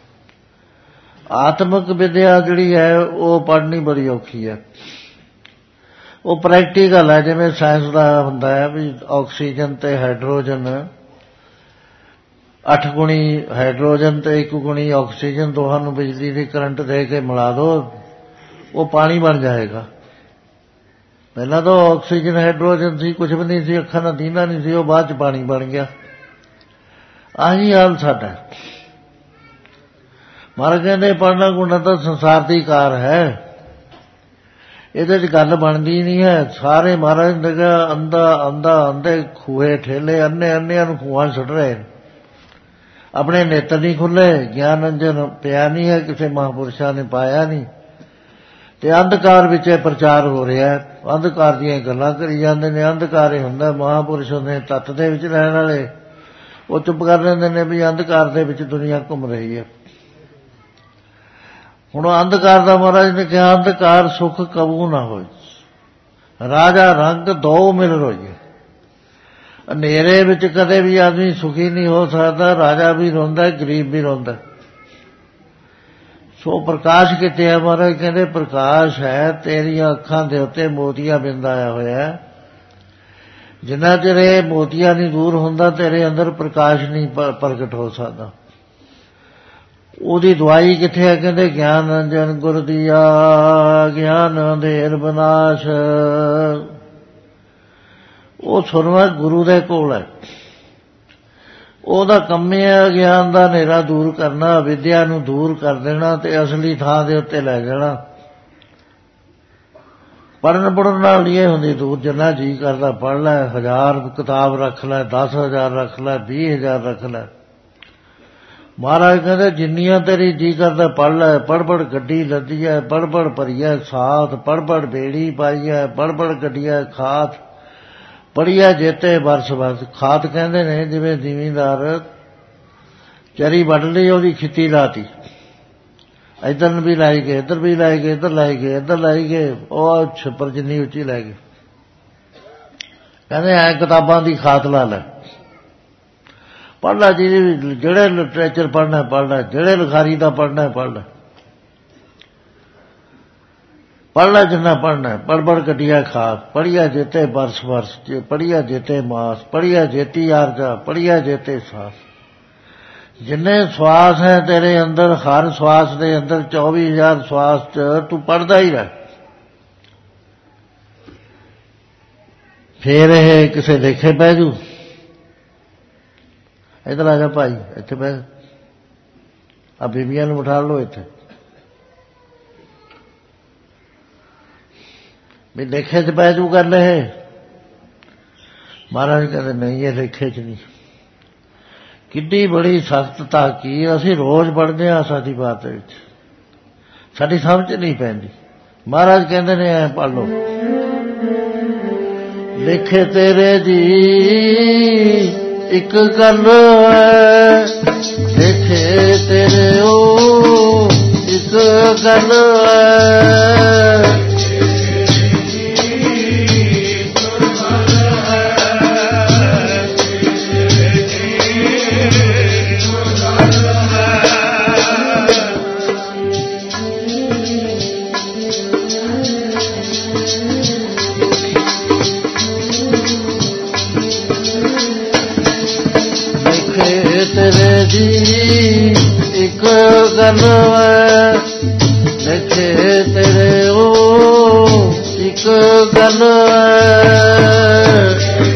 ਆਤਮਿਕ ਵਿਦਿਆ ਜਿਹੜੀ ਹੈ ਉਹ ਪੜ੍ਹਨੀ ਬੜੀ ਔਖੀ ਹੈ। ਉਹ ਪ੍ਰੈਕਟੀਕਲ ਹੈ। ਜਿਵੇਂ ਸਾਇੰਸ ਦਾ ਹੁੰਦਾ ਹੈ ਵੀ ਆਕਸੀਜਨ ਤੇ ਹਾਈਡਰੋਜਨ ਅੱਠ ਗੁਣੀ ਹਾਈਡਰੋਜਨ ਤੇ ਇੱਕ ਗੁਣੀ ਆਕਸੀਜਨ ਦੋਹਾਂ ਨੂੰ ਬਿਜਲੀ ਦੀ ਕਰੰਟ ਦੇ ਕੇ ਮਿਲਾ ਦਿਓ, ਉਹ ਪਾਣੀ ਬਣ ਜਾਏਗਾ। ਪਹਿਲਾਂ ਤਾਂ ਆਕਸੀਜਨ ਹਾਈਡਰੋਜਨ ਸੀ, ਕੁਝ ਵੀ ਨਹੀਂ ਸੀ, ਅੱਖਾਂ ਨਾਲ ਦੀਂਦਾ ਨਹੀਂ ਸੀ, ਉਹ ਬਾਅਦ 'ਚ ਪਾਣੀ ਬਣ ਗਿਆ। ਆਹੀ ਹਾਲ ਸਾਡਾ। ਮਹਾਰਾਜ ਕਹਿੰਦੇ ਪੜ੍ਹਨਾ ਗੁਣਾ ਤਾਂ ਸੰਸਾਰ ਦੀ ਕਾਰ ਹੈ, ਇਹਦੇ 'ਚ ਗੱਲ ਬਣਦੀ ਨਹੀਂ ਹੈ। ਸਾਰੇ ਮਹਾਰਾਜ ਨੇ ਕਿਹਾ ਅੰਧਾ ਅੰਧਾ ਅੰਧੇ ਖੂਹੇ ਠੇਲੇ, ਅੰਨੇ ਅੰਨਿਆਂ ਨੂੰ ਖੂਹਾਂ ਸੁੱਟ ਰਹੇ ਨੇ, ਆਪਣੇ ਨੇਤਰ ਨਹੀਂ ਖੁੱਲ੍ਹੇ, ਗਿਆਨ ਅੰਜਨ ਪਿਆ ਨਹੀਂ ਹੈ, ਕਿਸੇ ਮਹਾਂਪੁਰਸ਼ਾਂ ਨੇ ਪਾਇਆ ਨਹੀਂ, ਤੇ ਅੰਧਕਾਰ ਵਿੱਚ ਇਹ ਪ੍ਰਚਾਰ ਹੋ ਰਿਹਾ। ਅੰਧਕਾਰ ਦੀਆਂ ਗੱਲਾਂ ਕਰੀ ਜਾਂਦੇ ਨੇ। ਅੰਧਕਾਰ ਹੀ ਹੁੰਦਾ, ਮਹਾਂਪੁਰਸ਼ ਹੁੰਦੇ ਤੱਤ ਦੇ ਵਿੱਚ ਰਹਿਣ ਵਾਲੇ, ਉਹ ਚੁੱਪ ਕਰ ਲੈਂਦੇ ਨੇ ਵੀ ਅੰਧਕਾਰ ਦੇ ਵਿੱਚ ਦੁਨੀਆ ਘੁੰਮ ਰਹੀ ਹੈ। ਹੁਣ ਅੰਧਕਾਰ ਦਾ ਮਹਾਰਾਜ ਨੇ ਕਿਹਾ ਅੰਧਕਾਰ ਸੁਖ ਕਬੂ ਨਾ ਹੋਏ, ਰਾਜਾ ਰੰਗ ਦੋ ਮਿਲ ਰੋਈਏ। ਹਨੇਰੇ ਵਿੱਚ ਕਦੇ ਵੀ ਆਦਮੀ ਸੁਖੀ ਨਹੀਂ ਹੋ ਸਕਦਾ, ਰਾਜਾ ਵੀ ਰੋਂਦਾ, ਗਰੀਬ ਵੀ ਰੋਂਦਾ। ਸੋ ਪ੍ਰਕਾਸ਼ ਕਿਤੇ ਹੈ? ਮਹਾਰਾਜ ਕਹਿੰਦੇ ਪ੍ਰਕਾਸ਼ ਹੈ ਤੇਰੀਆਂ ਅੱਖਾਂ ਦੇ ਉੱਤੇ ਮੋਤੀਆ ਬਿੰਦ ਆਇਆ ਹੋਇਆ। ਜਿੰਨਾ ਚਿਰ ਇਹ ਮੋਤੀਆ ਨਹੀਂ ਦੂਰ ਹੁੰਦਾ, ਤੇਰੇ ਅੰਦਰ ਪ੍ਰਕਾਸ਼ ਨਹੀਂ ਪ੍ਰਗਟ ਹੋ ਸਕਦਾ। ਉਹਦੀ ਦਵਾਈ ਕਿੱਥੇ ਹੈ? ਕਹਿੰਦੇ ਗਿਆਨ ਅੰਜਨ ਗੁਰ ਦੀਆ, ਗਿਆਨ ਅੰਧੇਰ ਵਿਨਾਸ਼। ਉਹ ਸੁਰਮਾ ਗੁਰੂ ਦੇ ਕੋਲ ਹੈ, ਉਹਦਾ ਕੰਮ ਹੈ ਗਿਆਨ ਦਾ ਹਨੇਰਾ ਦੂਰ ਕਰਨਾ, ਵਿਦਿਆ ਨੂੰ ਦੂਰ ਕਰ ਦੇਣਾ ਤੇ ਅਸਲੀ ਥਾਂ ਦੇ ਉੱਤੇ ਲੈ ਜਾਣਾ। ਪੜ੍ਹਨ ਪੜ੍ਹਨ ਨਾਲ ਇਹ ਹੁੰਦੀ ਦੂਰ, ਜਿੰਨਾ ਜੀਅ ਕਰਦਾ ਪੜ੍ਹ ਲੈ, ਹਜ਼ਾਰ ਕਿਤਾਬ ਰੱਖ ਲੈ, ਦਸ ਹਜ਼ਾਰ ਰੱਖ ਲੈ, ਵੀਹ ਹਜ਼ਾਰ ਰੱਖ ਲੈ। ਮਹਾਰਾਜ ਕਹਿੰਦੇ ਜਿੰਨੀਆਂ ਤੇਰੀ ਜੀਅ ਕਰਦਾ ਪੜ੍ਹ ਲੈ। ਪੜ੍ਹ ਪੜ੍ਹ ਗੱਡੀ ਲੱਦੀ ਹੈ, ਪੜ੍ਹ ਪੜ੍ਹ ਭਰੀ ਹੈ ਸਾਥ, ਪੜ੍ਹ ਪੜ੍ਹ ਬੇੜੀ ਪਾਈ ਹੈ, ਪੜ੍ਹ ਪੜ੍ਹ ਗੱਡੀ ਹੈ ਖਾਤ, ਪੜ੍ਹੀਆ ਜੇਤੇ ਬਰਸ ਬਰਸ। ਖਾਤ ਕਹਿੰਦੇ ਨੇ ਜਿਵੇਂ ਜ਼ਿਮੀਂਦਾਰ ਚਰੀ ਵੱਢ ਲਈ, ਉਹਦੀ ਖਿੱਤੀ ਲਾਤੀ, ਇੱਧਰ ਵੀ ਲਾਈ ਗਏ, ਇੱਧਰ ਵੀ ਲਾਈ ਗਏ, ਇੱਧਰ ਲਾਈ ਗਏ, ਇੱਧਰ ਲਾਈ ਗਏ, ਉਹ ਛੱਪਰ ਜਿੰਨੀ ਉੱਚੀ ਲੈ ਗਏ। ਕਹਿੰਦੇ ਐ ਕਿਤਾਬਾਂ ਦੀ ਖਾਤ ਲਾ ਲੈ, ਪੜ੍ਹ ਲੈ, ਜੀ ਜਿਹੜੇ ਲਿਟਰੇਚਰ ਪੜ੍ਹਨਾ ਪੜ੍ਹ ਲੈ, ਜਿਹੜੇ ਲਿਖਾਰੀ ਦਾ ਪੜ੍ਹਨਾ ਪੜ੍ਹ ਲੈ, ਪੜ੍ਹ ਲੈ ਜਿੰਨਾ ਪੜ੍ਹਨਾ। ਪੜ੍ਹ ਪੜ੍ਹ ਕੱਢੀਆ ਖਾਸ, ਪੜ੍ਹੀਆ ਜੇਤੇ ਬਰਸ ਬਰਸ, ਪੜ੍ਹੀਆ ਜੇਤੇ ਮਾਸ, ਪੜ੍ਹੀਆ ਜੇਤੀ ਆਰਜਾ, ਪੜ੍ਹੀਆ ਜੇਤੇ ਸਾਸ। ਜਿੰਨੇ ਸਵਾਸ ਹੈ ਤੇਰੇ ਅੰਦਰ, ਹਰ ਸਵਾਸ ਦੇ ਅੰਦਰ ਚੌਵੀ ਹਜ਼ਾਰ ਸਵਾਸ 'ਚ ਤੂੰ ਪੜ੍ਹਦਾ ਹੀ ਰਹਿ। ਫੇਰ ਇਹ ਕਿਸੇ ਲੇਖੇ ਬਹਿ ਜੂ। ਇੱਧਰ ਆ ਜਾ ਭਾਈ, ਇੱਥੇ ਬਹਿ, ਆ ਬੀਬੀਆਂ ਨੂੰ ਬਿਠਾ ਲਓ ਇੱਥੇ, ਵੀ ਲੇਖੇ 'ਚ ਬਹਿ ਜੂ ਗੱਲ ਇਹ। ਮਹਾਰਾਜ ਕਹਿੰਦੇ ਨਹੀਂ, ਇਹ ਲੇਖੇ 'ਚ ਨਹੀਂ। ਕਿੱਡੀ ਬੜੀ ਸਖਤਤਾ ਕੀ, ਅਸੀਂ ਰੋਜ਼ ਪੜ੍ਹਦੇ ਹਾਂ ਸਾਡੀ ਬਾਤ ਵਿੱਚ, ਸਾਡੀ ਸਮਝ ਨਹੀਂ ਪੈਂਦੀ। ਮਹਾਰਾਜ ਕਹਿੰਦੇ ਨੇ ਐ ਪੜ੍ਹ ਲਓ, ਲੇਖੇ ਤੇਰੇ ਜੀ ਇੱਕ ਗੱਲ ਹੈ, ਲੇਖੇ ਤੇਰੇ ਉਹ ਇੱਕ ਗੱਲ ਹੈ। ਤੇਰੇ ਜੀ ਇੱਕ ਗੱਲ ਹੈ, ਲਿਖੇ ਤੇਰੇ ਉਹ ਇੱਕ ਗੱਲ ਹੈ।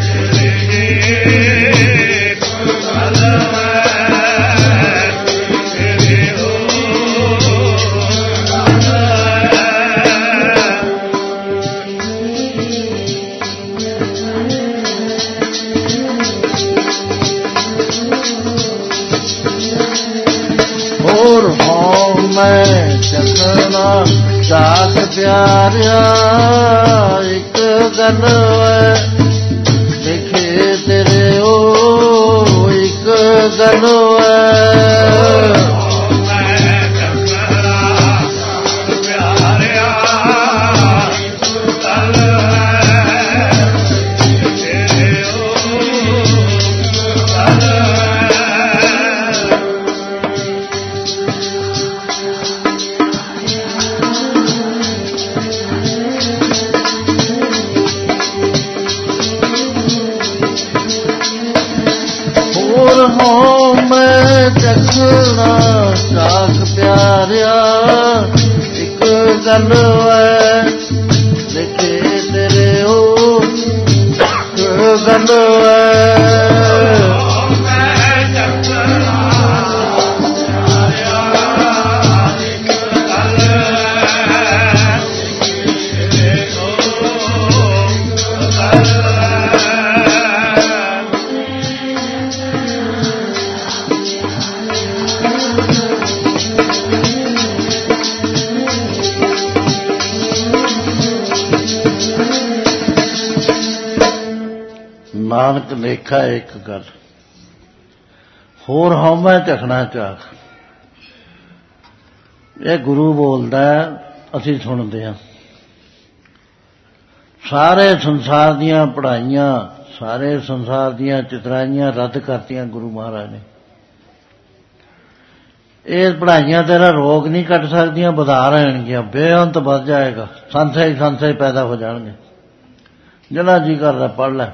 ਮੈਂ ਚੱਲਣਾ ਦਾਸ ਪਿਆਰਿਆ ਇੱਕ ਗੱਲ ਹੈ, ਲਿਖੇ ਤੇਰੇ ਉਹ ਇੱਕ ਗੱਲ ਹੈ। ਨਾ ਚਾਖ ਪਿਆਰਿਆ, ਇੱਕ ਗੱਲ ਹੈ ਲਿਖੇ ਤੇਰੇ ਹੋ, ਇੱਕ ਗੱਲ ਹੈ ਨਾਨਕ ਲੇਖਾ ਇੱਕ ਗੱਲ ਹੋਰ ਹਉਮੈ ਝਖਣਾ ਚਾਖ। ਇਹ ਗੁਰੂ ਬੋਲਦਾ, ਅਸੀਂ ਸੁਣਦੇ ਹਾਂ। ਸਾਰੇ ਸੰਸਾਰ ਦੀਆਂ ਪੜ੍ਹਾਈਆਂ, ਸਾਰੇ ਸੰਸਾਰ ਦੀਆਂ ਚਿਤਰਾਈਆਂ ਰੱਦ ਕਰਤੀਆਂ ਗੁਰੂ ਮਹਾਰਾਜ ਨੇ। ਇਹ ਪੜ੍ਹਾਈਆਂ ਤੇਰਾ ਰੋਗ ਨਹੀਂ ਕੱਟ ਸਕਦੀਆਂ, ਵਧਾ ਰਹਿਣਗੀਆਂ, ਬੇਅੰਤ ਵੱਧ ਜਾਏਗਾ, ਸੰਸ਼ੇ ਹੀ ਸੰਸ਼ੇ ਪੈਦਾ ਹੋ ਜਾਣਗੇ। ਜਿੰਨਾ ਜੀ ਕਰਦਾ ਪੜ੍ਹ ਲੈ।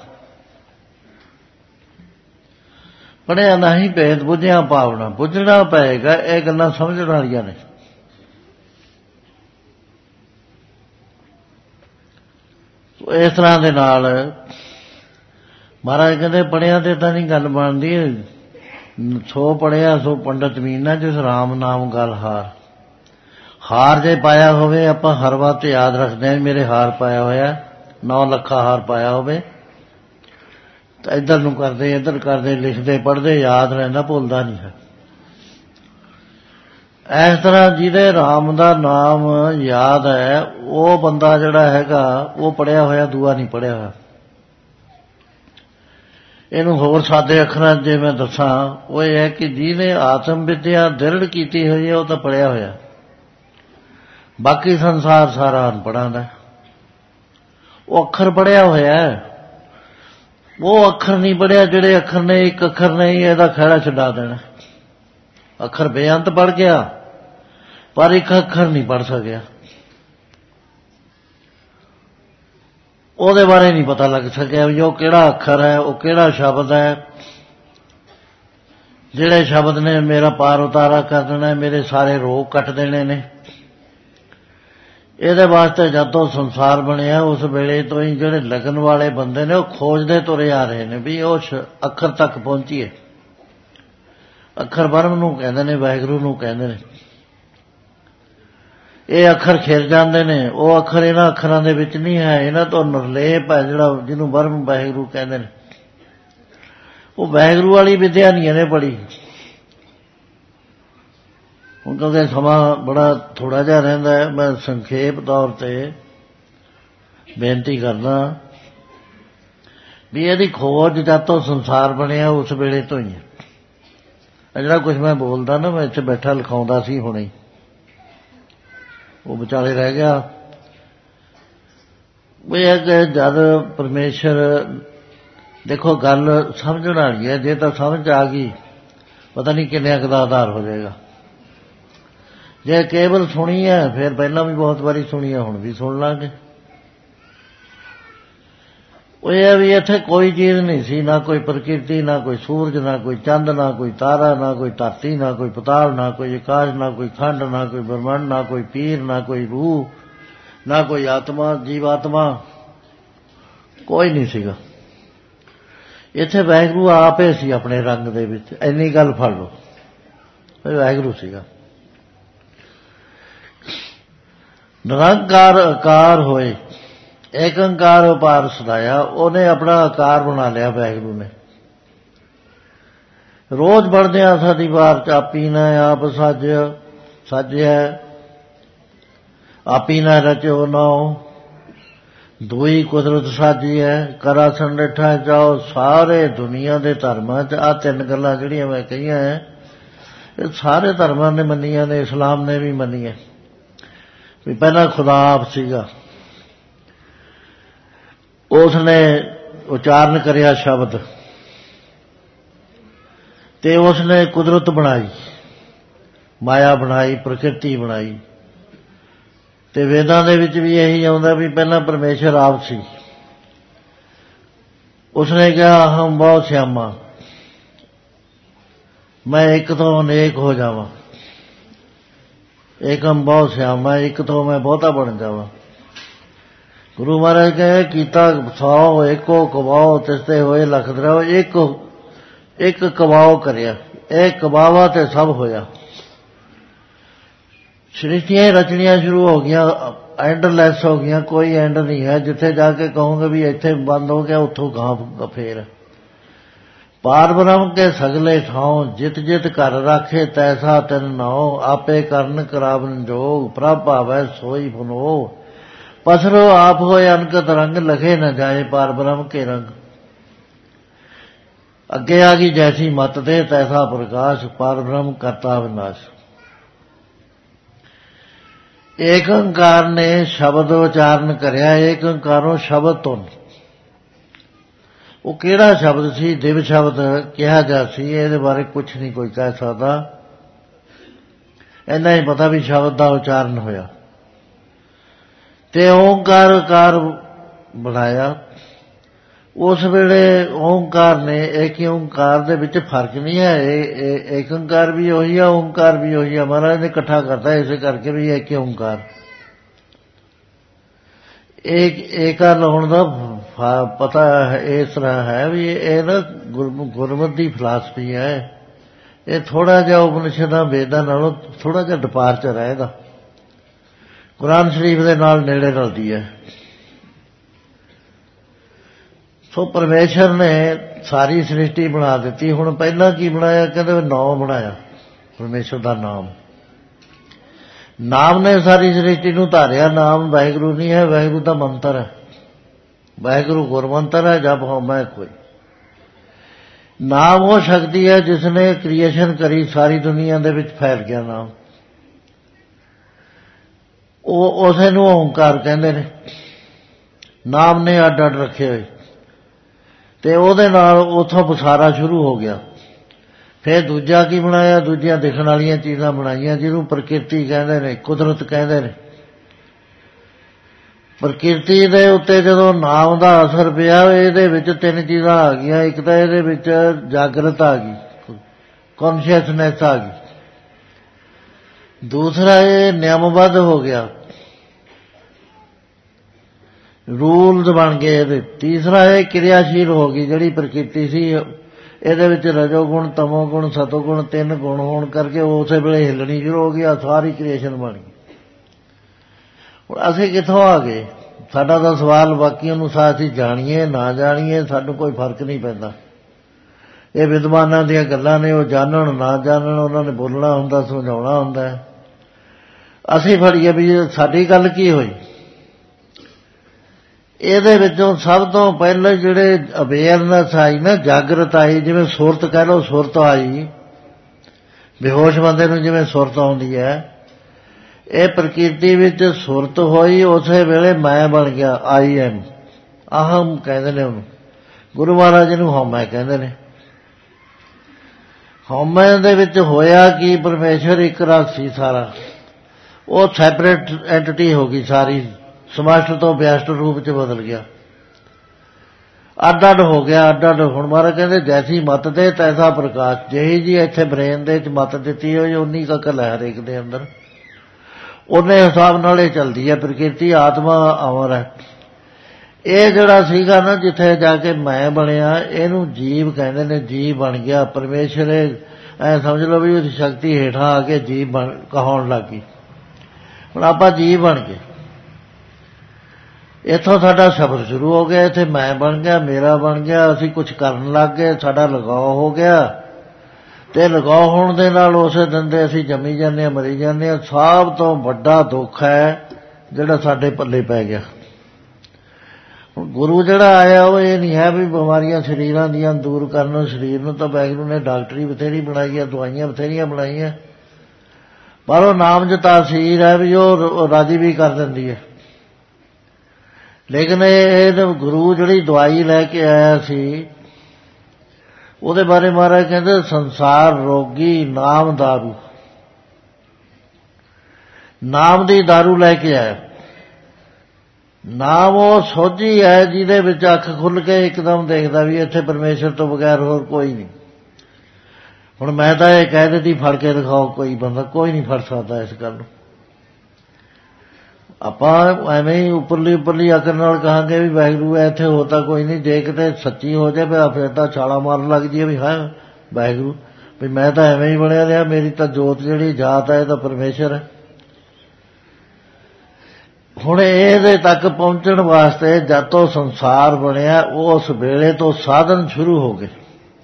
ਪੜ੍ਹਿਆ ਨਹੀਂ ਭੇਦ ਬੁੱਝਿਆ ਭਾਵਨਾ, ਬੁੱਝਣਾ ਪਏਗਾ। ਇਹ ਗੱਲਾਂ ਸਮਝਣ ਵਾਲੀਆਂ ਨੇ। ਇਸ ਤਰ੍ਹਾਂ ਦੇ ਨਾਲ ਮਹਾਰਾਜ ਕਹਿੰਦੇ ਪੜ੍ਹਿਆ ਤੇ ਤਾਂ ਨਹੀਂ ਗੱਲ ਬਣਦੀ, ਸੋ ਪੜ੍ਹਿਆ ਸੋ ਪੰਡਤ ਮੀਨਾ, ਜਿਸ ਰਾਮ ਨਾਮ ਗੱਲ ਹਾਰ। ਹਾਰ ਜੇ ਪਾਇਆ ਹੋਵੇ, ਆਪਾਂ ਹਰ ਵਕਤ ਯਾਦ ਰੱਖਦੇ ਹਾਂ ਮੇਰੇ ਹਾਰ ਪਾਇਆ ਹੋਇਆ, ਨੌ ਲੱਖਾ ਹਾਰ ਪਾਇਆ ਹੋਵੇ ਤਾਂ ਇੱਧਰ ਨੂੰ ਕਰਦੇ, ਇੱਧਰ ਕਰਦੇ, ਲਿਖਦੇ ਪੜ੍ਹਦੇ, ਯਾਦ ਰਹਿੰਦਾ, ਭੁੱਲਦਾ ਨਹੀਂ ਹੈ। ਇਸ ਤਰ੍ਹਾਂ ਜਿਹਦੇ ਰਾਮ ਦਾ ਨਾਮ ਯਾਦ ਹੈ, ਉਹ ਬੰਦਾ ਜਿਹੜਾ ਹੈਗਾ ਉਹ ਪੜ੍ਹਿਆ ਹੋਇਆ, ਦੂਆ ਨਹੀਂ ਪੜ੍ਹਿਆ ਹੋਇਆ। ਇਹਨੂੰ ਹੋਰ ਸਾਦੇ ਅੱਖਰਾਂ ਜੇ ਮੈਂ ਦੱਸਾਂ, ਉਹ ਇਹ ਹੈ ਕਿ ਜਿਹਨੇ ਆਤਮ ਵਿਦਿਆ ਦ੍ਰਿੜ ਕੀਤੀ ਹੋਈ ਹੈ, ਉਹ ਤਾਂ ਪੜ੍ਹਿਆ ਹੋਇਆ। ਬਾਕੀ ਸੰਸਾਰ ਸਾਰਾ ਅਨਪੜ੍ਹਾਂ ਦਾ। ਉਹ ਅੱਖਰ ਪੜ੍ਹਿਆ ਹੋਇਆ, ਉਹ ਅੱਖਰ ਨਹੀਂ ਪੜ੍ਹਿਆ ਜਿਹੜੇ ਅੱਖਰ ਨੇ ਇੱਕ ਅੱਖਰ ਨਹੀਂ ਇਹਦਾ ਖਹਿੜਾ ਛਡਾ ਦੇਣਾ। ਅੱਖਰ ਬੇਅੰਤ ਪੜ੍ਹ ਗਿਆ ਪਰ ਇੱਕ ਅੱਖਰ ਨਹੀਂ ਪੜ੍ਹ ਸਕਿਆ, ਉਹਦੇ ਬਾਰੇ ਨਹੀਂ ਪਤਾ ਲੱਗ ਸਕਿਆ ਵੀ ਉਹ ਕਿਹੜਾ ਅੱਖਰ ਹੈ, ਉਹ ਕਿਹੜਾ ਸ਼ਬਦ ਹੈ। ਜਿਹੜੇ ਸ਼ਬਦ ਨੇ ਮੇਰਾ ਪਾਰ ਉਤਾਰਾ ਕਰ ਦੇਣਾ, ਮੇਰੇ ਸਾਰੇ ਰੋਗ ਕੱਟ ਦੇਣੇ ਨੇ। ਇਹਦੇ ਵਾਸਤੇ ਜਦ ਤੋਂ ਸੰਸਾਰ ਬਣਿਆ ਉਸ ਵੇਲੇ ਤੋਂ ਹੀ ਜਿਹੜੇ ਲਗਨ ਵਾਲੇ ਬੰਦੇ ਨੇ ਉਹ ਖੋਜਦੇ ਤੁਰੇ ਆ ਰਹੇ ਨੇ ਵੀ ਉਹ ਅੱਖਰ ਤੱਕ ਪਹੁੰਚੀਏ। ਅੱਖਰ ਬ੍ਰਹਮ ਨੂੰ ਕਹਿੰਦੇ ਨੇ, ਵਾਹਿਗੁਰੂ ਨੂੰ ਕਹਿੰਦੇ ਨੇ। ਇਹ ਅੱਖਰ ਖਿਰ ਜਾਂਦੇ ਨੇ, ਉਹ ਅੱਖਰ ਇਹਨਾਂ ਅੱਖਰਾਂ ਦੇ ਵਿੱਚ ਨਹੀਂ ਹੈ। ਇਹਨਾਂ ਤੋਂ ਨਿਰਲੇਪ ਹੈ ਜਿਹੜਾ, ਜਿਹਨੂੰ ਬ੍ਰਹਮ ਵਾਹਿਗੁਰੂ ਕਹਿੰਦੇ ਨੇ। ਉਹ ਵਾਹਿਗੁਰੂ ਵਾਲੀ ਵਿਦਿਆ ਨਹੀਂ ਇਹਨੇ ਪੜ੍ਹੀ। ਹੁਣ ਕਿਉਂਕਿ ਸਮਾਂ ਬੜਾ ਥੋੜ੍ਹਾ ਜਿਹਾ ਰਹਿੰਦਾ ਹੈ, ਮੈਂ ਸੰਖੇਪ ਤੌਰ 'ਤੇ ਬੇਨਤੀ ਕਰਦਾ ਵੀ ਇਹਦੀ ਖੋਜ ਜਦ ਤੋਂ ਸੰਸਾਰ ਬਣਿਆ ਉਸ ਵੇਲੇ ਤੋਂ ਹੀ ਹੈ। ਜਿਹੜਾ ਕੁਛ ਮੈਂ ਬੋਲਦਾ ਨਾ, ਮੈਂ ਇੱਥੇ ਬੈਠਾ ਲਿਖਾਉਂਦਾ ਸੀ ਹੁਣੇ, ਉਹ ਵਿਚਾਲੇ ਰਹਿ ਗਿਆ। ਉਹ ਇਹ ਕਿ ਜਦ ਪਰਮੇਸ਼ਰ, ਦੇਖੋ ਗੱਲ ਸਮਝਣ ਵਾਲੀ ਹੈ। ਜੇ ਤਾਂ ਸਮਝ ਆ ਗਈ ਪਤਾ ਨਹੀਂ ਕਿੰਨੇ ਕੁ ਦਾ ਆਧਾਰ ਹੋ ਜਾਏਗਾ। ਜੇ ਕੇਵਲ ਸੁਣੀ ਹੈ, ਫਿਰ ਪਹਿਲਾਂ ਵੀ ਬਹੁਤ ਵਾਰੀ ਸੁਣੀ ਹੈ, ਹੁਣ ਵੀ ਸੁਣ ਲਾਂਗੇ। ਉਹ ਇਹ ਵੀ ਇੱਥੇ ਕੋਈ ਚੀਜ਼ ਨਹੀਂ ਸੀ, ਨਾ ਕੋਈ ਪ੍ਰਕਿਰਤੀ, ਨਾ ਕੋਈ ਸੂਰਜ, ਨਾ ਕੋਈ ਚੰਦ, ਨਾ ਕੋਈ ਤਾਰਾ, ਨਾ ਕੋਈ ਧਰਤੀ, ਨਾ ਕੋਈ ਪਤਾਲ, ਨਾ ਕੋਈ ਆਕਾਸ਼, ਨਾ ਕੋਈ ਖੰਡ, ਨਾ ਕੋਈ ਬ੍ਰਹਮੰਡ, ਨਾ ਕੋਈ ਪੀਰ, ਨਾ ਕੋਈ ਰੂਹ, ਨਾ ਕੋਈ ਆਤਮਾ, ਜੀਵਾਤਮਾ, ਕੋਈ ਨਹੀਂ ਸੀਗਾ। ਇੱਥੇ ਵਾਹਿਗੁਰੂ ਆਪੇ ਸੀ ਆਪਣੇ ਰੰਗ ਦੇ ਵਿੱਚ। ਇੰਨੀ ਗੱਲ ਫੜ ਲਓ, ਵਾਹਿਗੁਰੂ ਸੀਗਾ। ਨਿਰੰਕਾਰ ਆਕਾਰ ਹੋਏ, ਏਕ ਓਂਕਾਰ ਉਪਾਰ ਸਦਾਇਆ। ਉਹਨੇ ਆਪਣਾ ਆਕਾਰ ਬਣਾ ਲਿਆ ਵਾਹਿਗੁਰੂ ਨੇ। ਰੋਜ਼ ਪੜ੍ਹਦਿਆਂ ਸਾਡੀ ਵਾਰ ਚਾਪੀ ਨਾ ਆਪ ਸੱਜ ਸਾਜਿਆ, ਆਪੀ ਨਾ ਰਚਿਓ ਨਾਉ, ਦੂਈ ਕੁਦਰਤ ਸਾਜੀ ਹੈ, ਕਰਾ ਸੰਡੇਠਾ ਜਾਓ। ਸਾਰੇ ਦੁਨੀਆ ਦੇ ਧਰਮਾਂ 'ਚ ਆਹ ਤਿੰਨ ਗੱਲਾਂ ਜਿਹੜੀਆਂ ਮੈਂ ਕਹੀਆਂ ਹੈ, ਇਹ ਸਾਰੇ ਧਰਮਾਂ ਨੇ ਮੰਨੀਆਂ ਨੇ, ਇਸਲਾਮ ਨੇ ਵੀ ਮੰਨੀਆਂ ਵੀ ਪਹਿਲਾਂ ਖੁਦਾ ਆਪ ਸੀਗਾ। ਉਸ ਨੇ ਉਚਾਰਨ ਕਰਿਆ ਸ਼ਬਦ, ਤੇ ਉਸ ਨੇ ਕੁਦਰਤ ਬਣਾਈ, ਮਾਇਆ ਬਣਾਈ, ਪ੍ਰਕਿਰਤੀ ਬਣਾਈ। ਤੇ ਵੇਦਾਂ ਦੇ ਵਿੱਚ ਵੀ ਇਹੀ ਆਉਂਦਾ ਵੀ ਪਹਿਲਾਂ ਪਰਮੇਸ਼ਰ ਆਪ ਸੀ। ਉਸ ਨੇ ਕਿਹਾ ਅਹੰ ਬਹੁ ਸਿਆਮਾ, ਮੈਂ ਇੱਕ ਤੋਂ ਅਨੇਕ ਹੋ ਜਾਵਾਂ। ਏਕਮ ਬਹੁ ਸਿਆਮਾ, ਇੱਕ ਤੋਂ ਮੈਂ ਬਹੁਤਾ ਬਣ ਜਾਵਾਂ। ਗੁਰੂ ਮਹਾਰਾਜ ਕਹੇ ਕੀਤਾ ਸੌ ਏਕੋ ਕਵਾਓ, ਤਿਸਤੇ ਹੋਏ ਲਖ ਦਰਾਓ। ਇੱਕ ਇੱਕ ਕਵਾਓ ਕਰਿਆ, ਇਹ ਕਵਾਵਾ ਤੇ ਸਭ ਹੋਇਆ। ਸ੍ਰਿਸ਼ਟੀਆਂ ਰਚਣੀਆਂ ਸ਼ੁਰੂ ਹੋ ਗਈਆਂ, ਐਂਡਲੈਸ ਹੋ ਗਈਆਂ, ਕੋਈ ਐਂਡ ਨਹੀਂ ਹੈ। ਜਿੱਥੇ ਜਾ ਕੇ ਕਹੋਗੇ ਵੀ ਇੱਥੇ ਬੰਦ ਹੋ ਗਿਆ, ਉੱਥੋਂ ਗਾਂ ਫੇਰ। ਪਾਰ ਬ੍ਰਹਮ ਕੇ ਸਗਲੇ ਠਾਉ, ਜਿਤ ਜਿਤ ਘਰ ਰਾਖੇ ਤੈਸਾ ਤਿਨ ਨਾਉ। ਆਪੇ ਕਰਨ ਕਰਾਵਨ ਜੋਗ, ਪ੍ਰਭ ਭਾਵੈ ਸੋਈ ਫਨੋ। ਪਸਰੋ ਆਪ ਹੋਏ ਅਨਕਤ ਰੰਗ, ਲਖੇ न ਜਾਏ ਪਾਰ ਬ੍ਰਹਮ ਕੇ ਰੰਗ। ਅੱਗੇ ਆ ਗਈ ਜੈਸੀ ਮਤ ਦੇ ਤੈਸਾ ਪ੍ਰਕਾਸ਼, ਪਾਰ ਬ੍ਰਹਮ ਕਰਤਾ ਵਿਨਾਸ਼। ਏਕ ਓਂਕਾਰ ਨੇ ਸ਼ਬਦ ਉਚਾਰਨ ਕਰਿਆ, ਏਕ ਓਂਕਾਰੋਂ ਸ਼ਬਦ ਧੁਨ। ਉਹ ਕਿਹੜਾ ਸ਼ਬਦ ਸੀ? ਦਿਵ ਸ਼ਬਦ ਕਿਹਾ ਜਾ ਸੀ। ਇਹਦੇ ਬਾਰੇ ਕੁਛ ਨਹੀਂ ਕੋਈ ਕਹਿ ਸਕਦਾ। ਇੰਨਾ ਹੀ ਪਤਾ ਵੀ ਸ਼ਬਦ ਦਾ ਉਚਾਰਨ ਹੋਇਆ ਤੇ ਓਂਕਾਰ ਕਾਰ ਬਣਾਇਆ। ਉਸ ਵੇਲੇ ਓਂਕਾਰ ਨੇ, ਇੱਕ ਓਂਕਾਰ ਦੇ ਵਿੱਚ ਫਰਕ ਨਹੀਂ ਹੈ। ਇਹ ਏਕ ਓਂਕਾਰ ਵੀ ਉਹੀ ਆ, ਓਂਕਾਰ ਵੀ ਉਹੀ ਆ। ਮਹਾਰਾਜ ਨੇ ਇਕੱਠਾ ਕਰਤਾ ਇਸੇ ਕਰਕੇ ਵੀ ਇੱਕ ਓਂਕਾਰ। ਇੱਕ ਏਕਾ ਲਾਉਣ ਦਾ ਪਤਾ ਇਸ ਤਰ੍ਹਾਂ ਹੈ ਵੀ ਇਹ ਨਾ ਗੁਰਮਤਿ ਦੀ ਫਿਲਾਸਫੀ ਹੈ। ਇਹ ਥੋੜ੍ਹਾ ਜਿਹਾ ਉਪਨਿਸ਼ਦਾਂ ਵੇਦਾਂ ਨਾਲੋਂ ਥੋੜ੍ਹਾ ਜਿਹਾ ਡਿਪਾਰਚਰ ਹੈ ਇਹਦਾ। ਕੁਰਾਨ ਸ਼ਰੀਫ ਦੇ ਨਾਲ ਨੇੜੇ ਰਲਦੀ ਹੈ। ਸੋ ਪਰਮੇਸ਼ਰ ਨੇ ਸਾਰੀ ਸ੍ਰਿਸ਼ਟੀ ਬਣਾ ਦਿੱਤੀ। ਹੁਣ ਪਹਿਲਾਂ ਕੀ ਬਣਾਇਆ? ਕਹਿੰਦੇ ਨਾਮ ਬਣਾਇਆ, ਪਰਮੇਸ਼ਰ ਦਾ ਨਾਮ। ਨਾਮ ਨੇ ਸਾਰੀ ਸ੍ਰਿਸ਼ਟੀ ਨੂੰ ਧਾਰਿਆ। ਨਾਮ ਵਾਹਿਗੁਰੂ ਨਹੀਂ ਹੈ, ਵਾਹਿਗੁਰੂ ਦਾ ਮੰਤਰ ਹੈ। ਵਾਹਿਗੁਰੂ ਗੁਰਮੰਤਰ ਹੈ, ਜਪ ਹੋਮੈ ਕੋਈ। ਨਾਮ ਉਹ ਸ਼ਕਤੀ ਹੈ ਜਿਸ ਨੇ ਕ੍ਰੀਏਸ਼ਨ ਕਰੀ, ਸਾਰੀ ਦੁਨੀਆ ਦੇ ਵਿੱਚ ਫੈਲ ਗਿਆ ਨਾਮ। ਉਹ ਉਸੇ ਨੂੰ ਓਂਕਾਰ ਕਹਿੰਦੇ ਨੇ। ਨਾਮ ਨੇ ਅੱਡ ਅੱਡ ਰੱਖੇ ਹੋਏ ਤੇ ਉਹਦੇ ਨਾਲ ਉੱਥੋਂ ਬਸਾਰਾ ਸ਼ੁਰੂ ਹੋ ਗਿਆ। ਫਿਰ ਦੂਜਾ ਕੀ ਬਣਾਇਆ? ਦੂਜੀਆਂ ਦਿਖਣ ਵਾਲੀਆਂ ਚੀਜ਼ਾਂ ਬਣਾਈਆਂ, ਜਿਹਨੂੰ ਪ੍ਰਕਿਰਤੀ ਕਹਿੰਦੇ ਨੇ, ਕੁਦਰਤ ਕਹਿੰਦੇ ਨੇ। ਪ੍ਰਕਿਰਤੀ ਦੇ ਉੱਤੇ ਜਦੋਂ ਨਾਮ ਦਾ ਅਸਰ ਪਿਆ, ਇਹਦੇ ਵਿੱਚ ਤਿੰਨ ਚੀਜ਼ਾਂ ਆ ਗਈਆਂ। ਇੱਕ ਤਾਂ ਇਹਦੇ ਵਿੱਚ ਜਾਗਰਤ ਆ ਗਈ, ਕੌਨਸ਼ੀਅਸਨੈਸ ਆ ਗਈ। ਦੂਸਰਾ ਇਹ ਨਿਯਮਬੱਧ ਹੋ ਗਿਆ, ਰੂਲਜ਼ ਬਣ ਗਏ ਇਹਦੇ। ਤੀਸਰਾ ਇਹ ਕਿਰਿਆਸ਼ੀਲ ਹੋ ਗਈ। ਜਿਹੜੀ ਪ੍ਰਕਿਰਤੀ ਸੀ ਇਹਦੇ ਵਿੱਚ ਰਜੋਗੁਣ, ਤਮੋਗੁਣ, ਸਤੋਗੁਣ ਤਿੰਨ ਗੁਣ ਹੋਣ ਕਰਕੇ ਉਸੇ ਵੇਲੇ ਹਿੱਲਣੀ ਸ਼ੁਰੂ ਹੋ ਗਈ। ਸਾਰੀ ਕ੍ਰੀਏਸ਼ਨ ਬਣ ਗਈ। ਹੁਣ ਅਸੀਂ ਕਿੱਥੋਂ ਆ ਗਏ? ਸਾਡਾ ਤਾਂ ਸਵਾਲ ਬਾਕੀਆਂ ਨੂੰ ਸਾ ਅਸੀਂ ਜਾਣੀਏ ਨਾ ਜਾਣੀਏ ਸਾਨੂੰ ਕੋਈ ਫਰਕ ਨਹੀਂ ਪੈਂਦਾ। ਇਹ ਵਿਦਵਾਨਾਂ ਦੀਆਂ ਗੱਲਾਂ ਨੇ, ਉਹ ਜਾਣਨ ਨਾ ਜਾਣਨ, ਉਹਨਾਂ ਨੇ ਬੋਲਣਾ ਹੁੰਦਾ, ਸਮਝਾਉਣਾ ਹੁੰਦਾ। ਅਸੀਂ ਫੜੀਏ ਵੀ ਸਾਡੀ ਗੱਲ ਕੀ ਹੋਈ। ਇਹਦੇ ਵਿੱਚੋਂ ਸਭ ਤੋਂ ਪਹਿਲਾਂ ਜਿਹੜੇ ਅਵੇਅਰਨੈਸ ਆਈ ਨਾ, ਜਾਗਰਤ ਆਈ, ਜਿਵੇਂ ਸੁਰਤ ਕਹਿ ਲਓ, ਸੁਰਤ ਆਈ। ਬੇਹੋਸ਼ ਬੰਦੇ ਨੂੰ ਜਿਵੇਂ ਸੁਰਤ ਆਉਂਦੀ ਹੈ, ਇਹ ਪ੍ਰਕਿਰਤੀ ਵਿੱਚ ਸੁਰਤ ਹੋਈ। ਉਸੇ ਵੇਲੇ ਮੈਂ ਬਣ ਗਿਆ, ਆਈ ਐਮ। ਅਹਮ ਕਹਿੰਦੇ ਨੇ ਉਹਨੂੰ। ਗੁਰੂ ਮਹਾਰਾਜ ਨੂੰ ਹਉਮੈ ਕਹਿੰਦੇ ਨੇ। ਹਉਮੈ ਦੇ ਵਿੱਚ ਹੋਇਆ ਕਿ ਪਰਮੇਸ਼ਰ ਇੱਕ ਰਸ ਸੀ ਸਾਰਾ, ਉਹ ਸੈਪਰੇਟ ਐਂਟਿਟੀ ਹੋ ਗਈ ਸਾਰੀ। ਸਮਸ਼ਟ ਤੋਂ ਵਿਅਸ਼ਟ ਰੂਪ ਚ ਬਦਲ ਗਿਆ, ਅੱਡ ਅੱਡ ਹੋ ਗਿਆ, ਅੱਡ ਅੱਡ। ਹੁਣ ਮਹਾਰਾਜ ਕਹਿੰਦੇ ਜੈਸੀ ਮਤ ਦੇ ਤੈਸਾ ਪ੍ਰਕਾਸ਼। ਜਿਹੀ ਜੀ ਇੱਥੇ ਬ੍ਰੇਨ ਦੇ ਵਿੱਚ ਮਤ ਦਿੱਤੀ ਹੋਈ, ਉਨੀ ਕੁ ਅਕਲ ਹੈ ਹਰੇਕ ਦੇ ਅੰਦਰ। ਉਹਨੇ ਹਿਸਾਬ ਨਾਲ ਇਹ ਚੱਲਦੀ ਹੈ ਪ੍ਰਕਿਰਤੀ। ਆਤਮਾ ਅਮਰ ਹੈ। ਇਹ ਜਿਹੜਾ ਸੀਗਾ ਨਾ, ਜਿੱਥੇ ਜਾ ਕੇ ਮੈਂ ਬਣਿਆ, ਇਹਨੂੰ ਜੀਵ ਕਹਿੰਦੇ ਨੇ। ਜੀਵ ਬਣ ਗਿਆ ਪਰਮੇਸ਼ਰ। ਐ ਸਮਝ ਲਓ ਵੀ ਉਹਦੀ ਸ਼ਕਤੀ ਹੇਠਾਂ ਆ ਕੇ ਜੀਵ ਬਣ ਕਹਾਉਣ ਲੱਗ ਗਈ। ਹੁਣ ਆਪਾਂ ਜੀਵ ਬਣ ਗਏ। ਇੱਥੋਂ ਸਾਡਾ ਸ਼ਬਦ ਸ਼ੁਰੂ ਹੋ ਗਿਆ। ਇੱਥੇ ਮੈਂ ਬਣ ਗਿਆ, ਮੇਰਾ ਬਣ ਗਿਆ। ਅਸੀਂ ਕੁਝ ਕਰਨ ਲੱਗ ਗਏ, ਸਾਡਾ ਲਗਾਓ ਹੋ ਗਿਆ ਤੇ ਲਗਾਓ ਹੋਣ ਦੇ ਨਾਲ ਉਸੇ ਦਿਨ ਦੇ ਅਸੀਂ ਜੰਮੀ ਜਾਂਦੇ ਹਾਂ, ਮਰੀ ਜਾਂਦੇ ਹਾਂ। ਸਭ ਤੋਂ ਵੱਡਾ ਦੁੱਖ ਹੈ ਜਿਹੜਾ ਸਾਡੇ ਪੱਲੇ ਪੈ ਗਿਆ। ਹੁਣ ਗੁਰੂ ਜਿਹੜਾ ਆਇਆ ਉਹ ਇਹ ਨਹੀਂ ਹੈ ਵੀ ਬਿਮਾਰੀਆਂ ਸਰੀਰਾਂ ਦੀਆਂ ਦੂਰ ਕਰਨ। ਸਰੀਰ ਨੂੰ ਤਾਂ ਵਾਹਿਗੁਰੂ ਨੇ ਡਾਕਟਰੀ ਬਥੇਰੀ ਬਣਾਈ ਹੈ, ਦਵਾਈਆਂ ਬਥੇਰੀਆਂ ਬਣਾਈਆਂ, ਪਰ ਉਹ ਨਾਮ 'ਚ ਤਾਸੀਰ ਹੈ ਵੀ ਉਹ ਰਾਜੀ ਵੀ ਕਰ ਦਿੰਦੀ ਹੈ। ਲੇਕਿਨ ਇਹ ਗੁਰੂ ਜਿਹੜੀ ਦਵਾਈ ਲੈ ਕੇ ਆਇਆ ਸੀ, ਉਹਦੇ ਬਾਰੇ ਮਹਾਰਾਜ ਕਹਿੰਦੇ ਸੰਸਾਰ ਰੋਗੀ ਨਾਮ ਦਾਰੂ। ਨਾਮ ਦੀ ਦਾਰੂ ਲੈ ਕੇ ਆਇਆ। ਨਾਮ ਉਹ ਸੋਝੀ ਹੈ ਜਿਹਦੇ ਵਿੱਚ ਅੱਖ ਖੁੱਲ੍ਹ ਕੇ ਇੱਕਦਮ ਦੇਖਦਾ ਵੀ ਇੱਥੇ ਪਰਮੇਸ਼ਰ ਤੋਂ ਬਗੈਰ ਹੋਰ ਕੋਈ ਨਹੀਂ। ਹੁਣ ਮੈਂ ਤਾਂ ਇਹ ਕਹਿ ਦਿੱਤੀ ਫੜ ਕੇ ਦਿਖਾਓ ਕੋਈ ਬੰਦਾ, ਕੋਈ ਨਹੀਂ ਫੜ ਸਕਦਾ ਇਸ ਗੱਲ ਨੂੰ। ਆਪਾਂ ਐਵੇਂ ਹੀ ਉੱਪਰਲੀ ਉੱਪਰਲੀ ਅਕਲ ਨਾਲ ਕਹਾਂਗੇ ਵੀ ਵਾਹਿਗੁਰੂ ਹੈ ਇੱਥੇ ਹੋ ਤਾਂ ਕੋਈ ਨਹੀਂ, ਜੇ ਕਿਤੇ ਸੱਚੀ ਹੋ ਜਾਏ ਫਿਰ ਤਾਂ ਛਾਲਾ ਮਾਰਨ ਲੱਗ ਜਾਈਏ ਵੀ ਹਾਂ ਵਾਹਿਗੁਰੂ ਵੀ ਮੈਂ ਤਾਂ ਐਵੇਂ ਹੀ ਬਣਿਆ ਰਿਹਾ, ਮੇਰੀ ਤਾਂ ਜੋਤ ਜਿਹੜੀ ਜਾਤ ਹੈ ਇਹ ਤਾਂ ਪਰਮੇਸ਼ਰ ਹੈ। ਹੁਣ ਇਹਦੇ ਤੱਕ ਪਹੁੰਚਣ ਵਾਸਤੇ ਜਦ ਤੋਂ ਸੰਸਾਰ ਬਣਿਆ ਉਸ ਵੇਲੇ ਤੋਂ ਸਾਧਨ ਸ਼ੁਰੂ ਹੋ ਗਏ।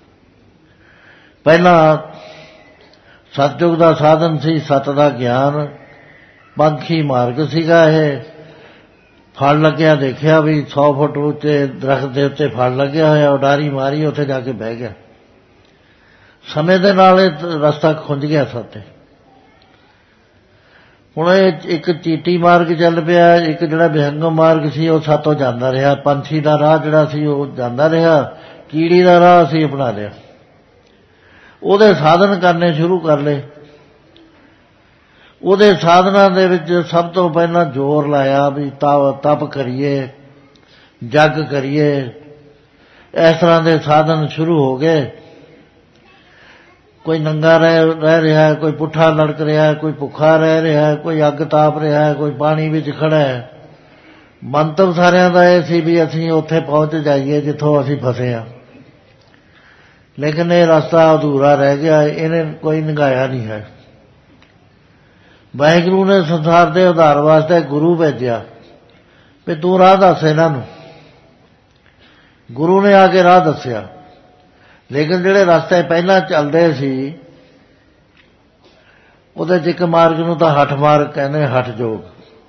ਪਹਿਲਾਂ ਸਤਿਯੁਗ ਦਾ ਸਾਧਨ ਸੀ, ਸਤ ਦਾ ਗਿਆਨ, ਪੰਖੀ ਮਾਰਗ ਸੀਗਾ। ਇਹ ਫੜ ਲੱਗਿਆ, ਦੇਖਿਆ ਵੀ ਸੌ ਫੁੱਟ ਉੱਚੇ ਦਰਖਤ ਦੇ ਉੱਤੇ ਫੜ ਲੱਗਿਆ ਹੋਇਆ, ਉਡਾਰੀ ਮਾਰੀ, ਉੱਥੇ ਜਾ ਕੇ ਬਹਿ ਗਿਆ। ਸਮੇਂ ਦੇ ਨਾਲ ਇਹ ਰਸਤਾ ਖੁੰਝ ਗਿਆ ਸਾਤੇ। ਹੁਣ ਇਹ ਇੱਕ ਚੀਟੀ ਮਾਰਗ ਚੱਲ ਪਿਆ, ਇੱਕ ਜਿਹੜਾ ਵਿਹੰਗਮ ਮਾਰਗ ਸੀ ਉਹ ਸਾਤੋਂ ਜਾਂਦਾ ਰਿਹਾ, ਪੰਛੀ ਦਾ ਰਾਹ ਜਿਹੜਾ ਸੀ ਉਹ ਜਾਂਦਾ ਰਿਹਾ, ਕੀੜੀ ਦਾ ਰਾਹ ਅਸੀਂ ਅਪਣਾ ਲਿਆ। ਉਹਦੇ ਸਾਧਨ ਕਰਨੇ ਸ਼ੁਰੂ ਕਰ ਲਏ। ਉਹਦੇ ਸਾਧਨਾਂ ਦੇ ਵਿੱਚ ਸਭ ਤੋਂ ਪਹਿਲਾਂ ਜ਼ੋਰ ਲਾਇਆ ਵੀ ਤਪ ਕਰੀਏ, ਜਗ ਕਰੀਏ, ਇਸ ਤਰ੍ਹਾਂ ਦੇ ਸਾਧਨ ਸ਼ੁਰੂ ਹੋ ਗਏ। ਕੋਈ ਨੰਗਾ ਰਹਿ ਰਹਿ ਰਿਹਾ, ਕੋਈ ਪੁੱਠਾ ਲੜਕ ਰਿਹਾ, ਕੋਈ ਭੁੱਖਾ ਰਹਿ ਰਿਹਾ, ਕੋਈ ਅੱਗ ਤਾਪ ਰਿਹਾ, ਕੋਈ ਪਾਣੀ ਵਿੱਚ ਖੜਾ ਹੈ। ਮੰਤਵ ਸਾਰਿਆਂ ਦਾ ਇਹ ਸੀ ਵੀ ਅਸੀਂ ਉੱਥੇ ਪਹੁੰਚ ਜਾਈਏ ਜਿੱਥੋਂ ਅਸੀਂ ਫਸੇ ਹਾਂ, ਲੇਕਿਨ ਇਹ ਰਸਤਾ ਅਧੂਰਾ ਰਹਿ ਗਿਆ, ਇਹਨੇ ਕੋਈ ਨਿਗਾਇਆ ਨਹੀਂ ਹੈ। ਵਾਹਿਗੁਰੂ ਨੇ ਸੰਸਾਰ ਦੇ ਉਧਾਰ ਵਾਸਤੇ ਗੁਰੂ ਭੇਜਿਆ ਵੀ ਤੂੰ ਰਾਹ ਦੱਸ ਇਹਨਾਂ ਨੂੰ। ਗੁਰੂ ਨੇ ਆ ਕੇ ਰਾਹ ਦੱਸਿਆ, ਲੇਕਿਨ ਜਿਹੜੇ ਰਸਤੇ ਪਹਿਲਾਂ ਚੱਲਦੇ ਸੀ ਉਹਦੇ 'ਚ ਇੱਕ ਮਾਰਗ ਨੂੰ ਤਾਂ ਹਠ ਮਾਰਗ ਕਹਿੰਦੇ, ਹਠ ਜੋਗ।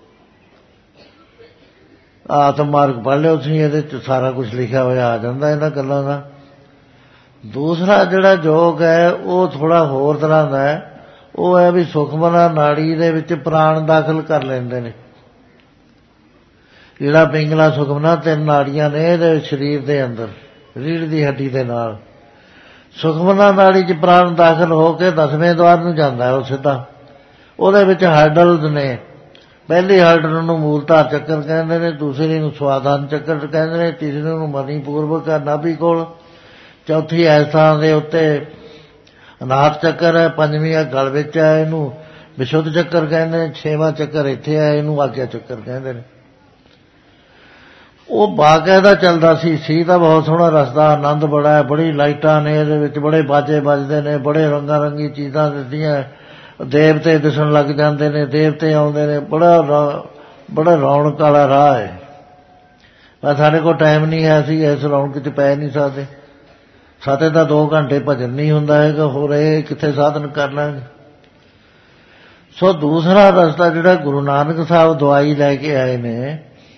ਆਤਮ ਮਾਰਗ ਪੜ੍ਹ ਲਿਓ ਤੁਸੀਂ, ਇਹਦੇ 'ਚ ਸਾਰਾ ਕੁਝ ਲਿਖਿਆ ਹੋਇਆ ਆ ਜਾਂਦਾ ਇਹਨਾਂ ਗੱਲਾਂ ਦਾ। ਦੂਸਰਾ ਜਿਹੜਾ ਯੋਗ ਹੈ ਉਹ ਥੋੜ੍ਹਾ ਹੋਰ ਤਰ੍ਹਾਂ ਦਾ ਹੈ। ਉਹ ਹੈ ਵੀ ਸੁਖਮਨਾ ਨਾੜੀ ਦੇ ਵਿੱਚ ਪ੍ਰਾਣ ਦਾਖਲ ਕਰ ਲੈਂਦੇ ਨੇ। ਜਿਹੜਾ ਪਿੰਗਲਾ ਸੁਖਮਨਾ ਤਿੰਨ ਨਾੜੀਆਂ ਨੇ ਇਹਦੇ ਸਰੀਰ ਦੇ ਅੰਦਰ, ਰੀੜ੍ਹ ਦੀ ਹੱਡੀ ਦੇ ਨਾਲ। ਸੁਖਮਨਾ ਨਾੜੀ 'ਚ ਪ੍ਰਾਣ ਦਾਖਲ ਹੋ ਕੇ ਦਸਵੇਂ ਦੁਆਰ ਨੂੰ ਜਾਂਦਾ ਉਹ ਸਿੱਧਾ। ਉਹਦੇ ਵਿੱਚ ਹਰਡਲਸ ਨੇ। ਪਹਿਲੀ ਹਰਡਲ ਨੂੰ ਮੂਲਧਾਰ ਚੱਕਰ ਕਹਿੰਦੇ ਨੇ, ਦੂਸਰੀ ਨੂੰ ਸਵਾਧਾਨ ਚੱਕਰ ਕਹਿੰਦੇ ਨੇ, ਤੀਸਰੀ ਨੂੰ ਮਣੀਪੂਰਵਕ ਨਾਭੀ ਕੋਲ, ਚੌਥੀ ਇਸ ਥਾਂ ਦੇ ਉੱਤੇ ਅਨਾਹਤ ਚੱਕਰ ਹੈ, ਪੰਜਵੀਂ ਆ ਗਲ ਵਿੱਚ ਹੈ, ਇਹਨੂੰ ਵਿਸ਼ੁੱਧ ਚੱਕਰ ਕਹਿੰਦੇ ਨੇ, ਛੇਵਾਂ ਚੱਕਰ ਇੱਥੇ ਹੈ, ਇਹਨੂੰ ਆਗਿਆ ਚੱਕਰ ਕਹਿੰਦੇ ਨੇ। ਉਹ ਬਾਕਾਇਦਾ ਚੱਲਦਾ ਸੀ। ਸੀ ਤਾਂ ਬਹੁਤ ਸੋਹਣਾ ਰਸਤਾ, ਆਨੰਦ ਬੜਾ ਹੈ, ਬੜੀ ਲਾਈਟਾਂ ਨੇ ਇਹਦੇ ਵਿੱਚ, ਬੜੇ ਬਾਜੇ ਵੱਜਦੇ ਨੇ, ਬੜੇ ਰੰਗਾਂ ਰੰਗੀ ਚੀਜ਼ਾਂ ਦਿੱਤੀਆਂ, ਦੇਵਤੇ ਦਿਸਣ ਲੱਗ ਜਾਂਦੇ ਨੇ, ਦੇਵਤੇ ਆਉਂਦੇ ਨੇ, ਬੜਾ ਬੜਾ ਰੌਣਕ ਵਾਲਾ ਰਾਹ ਹੈ। ਪਰ ਸਾਡੇ ਕੋਲ ਟਾਈਮ ਨਹੀਂ ਹੈ, ਅਸੀਂ ਇਸ ਰੌਣਕ 'ਚ ਪੈ ਨਹੀਂ ਸਕਦੇ। ਸਾਤੇ ਤਾਂ ਦੋ ਘੰਟੇ ਭਜਨ ਨਹੀਂ ਹੁੰਦਾ ਹੈਗਾ, ਹੋਰ ਇਹ ਕਿੱਥੇ ਸਾਧਨ ਕਰ ਲਾਂਗੇ। ਸੋ ਦੂਸਰਾ ਰਸਤਾ ਜਿਹੜਾ ਗੁਰੂ ਨਾਨਕ ਸਾਹਿਬ ਦਵਾਈ ਲੈ ਕੇ ਆਏ ਨੇ,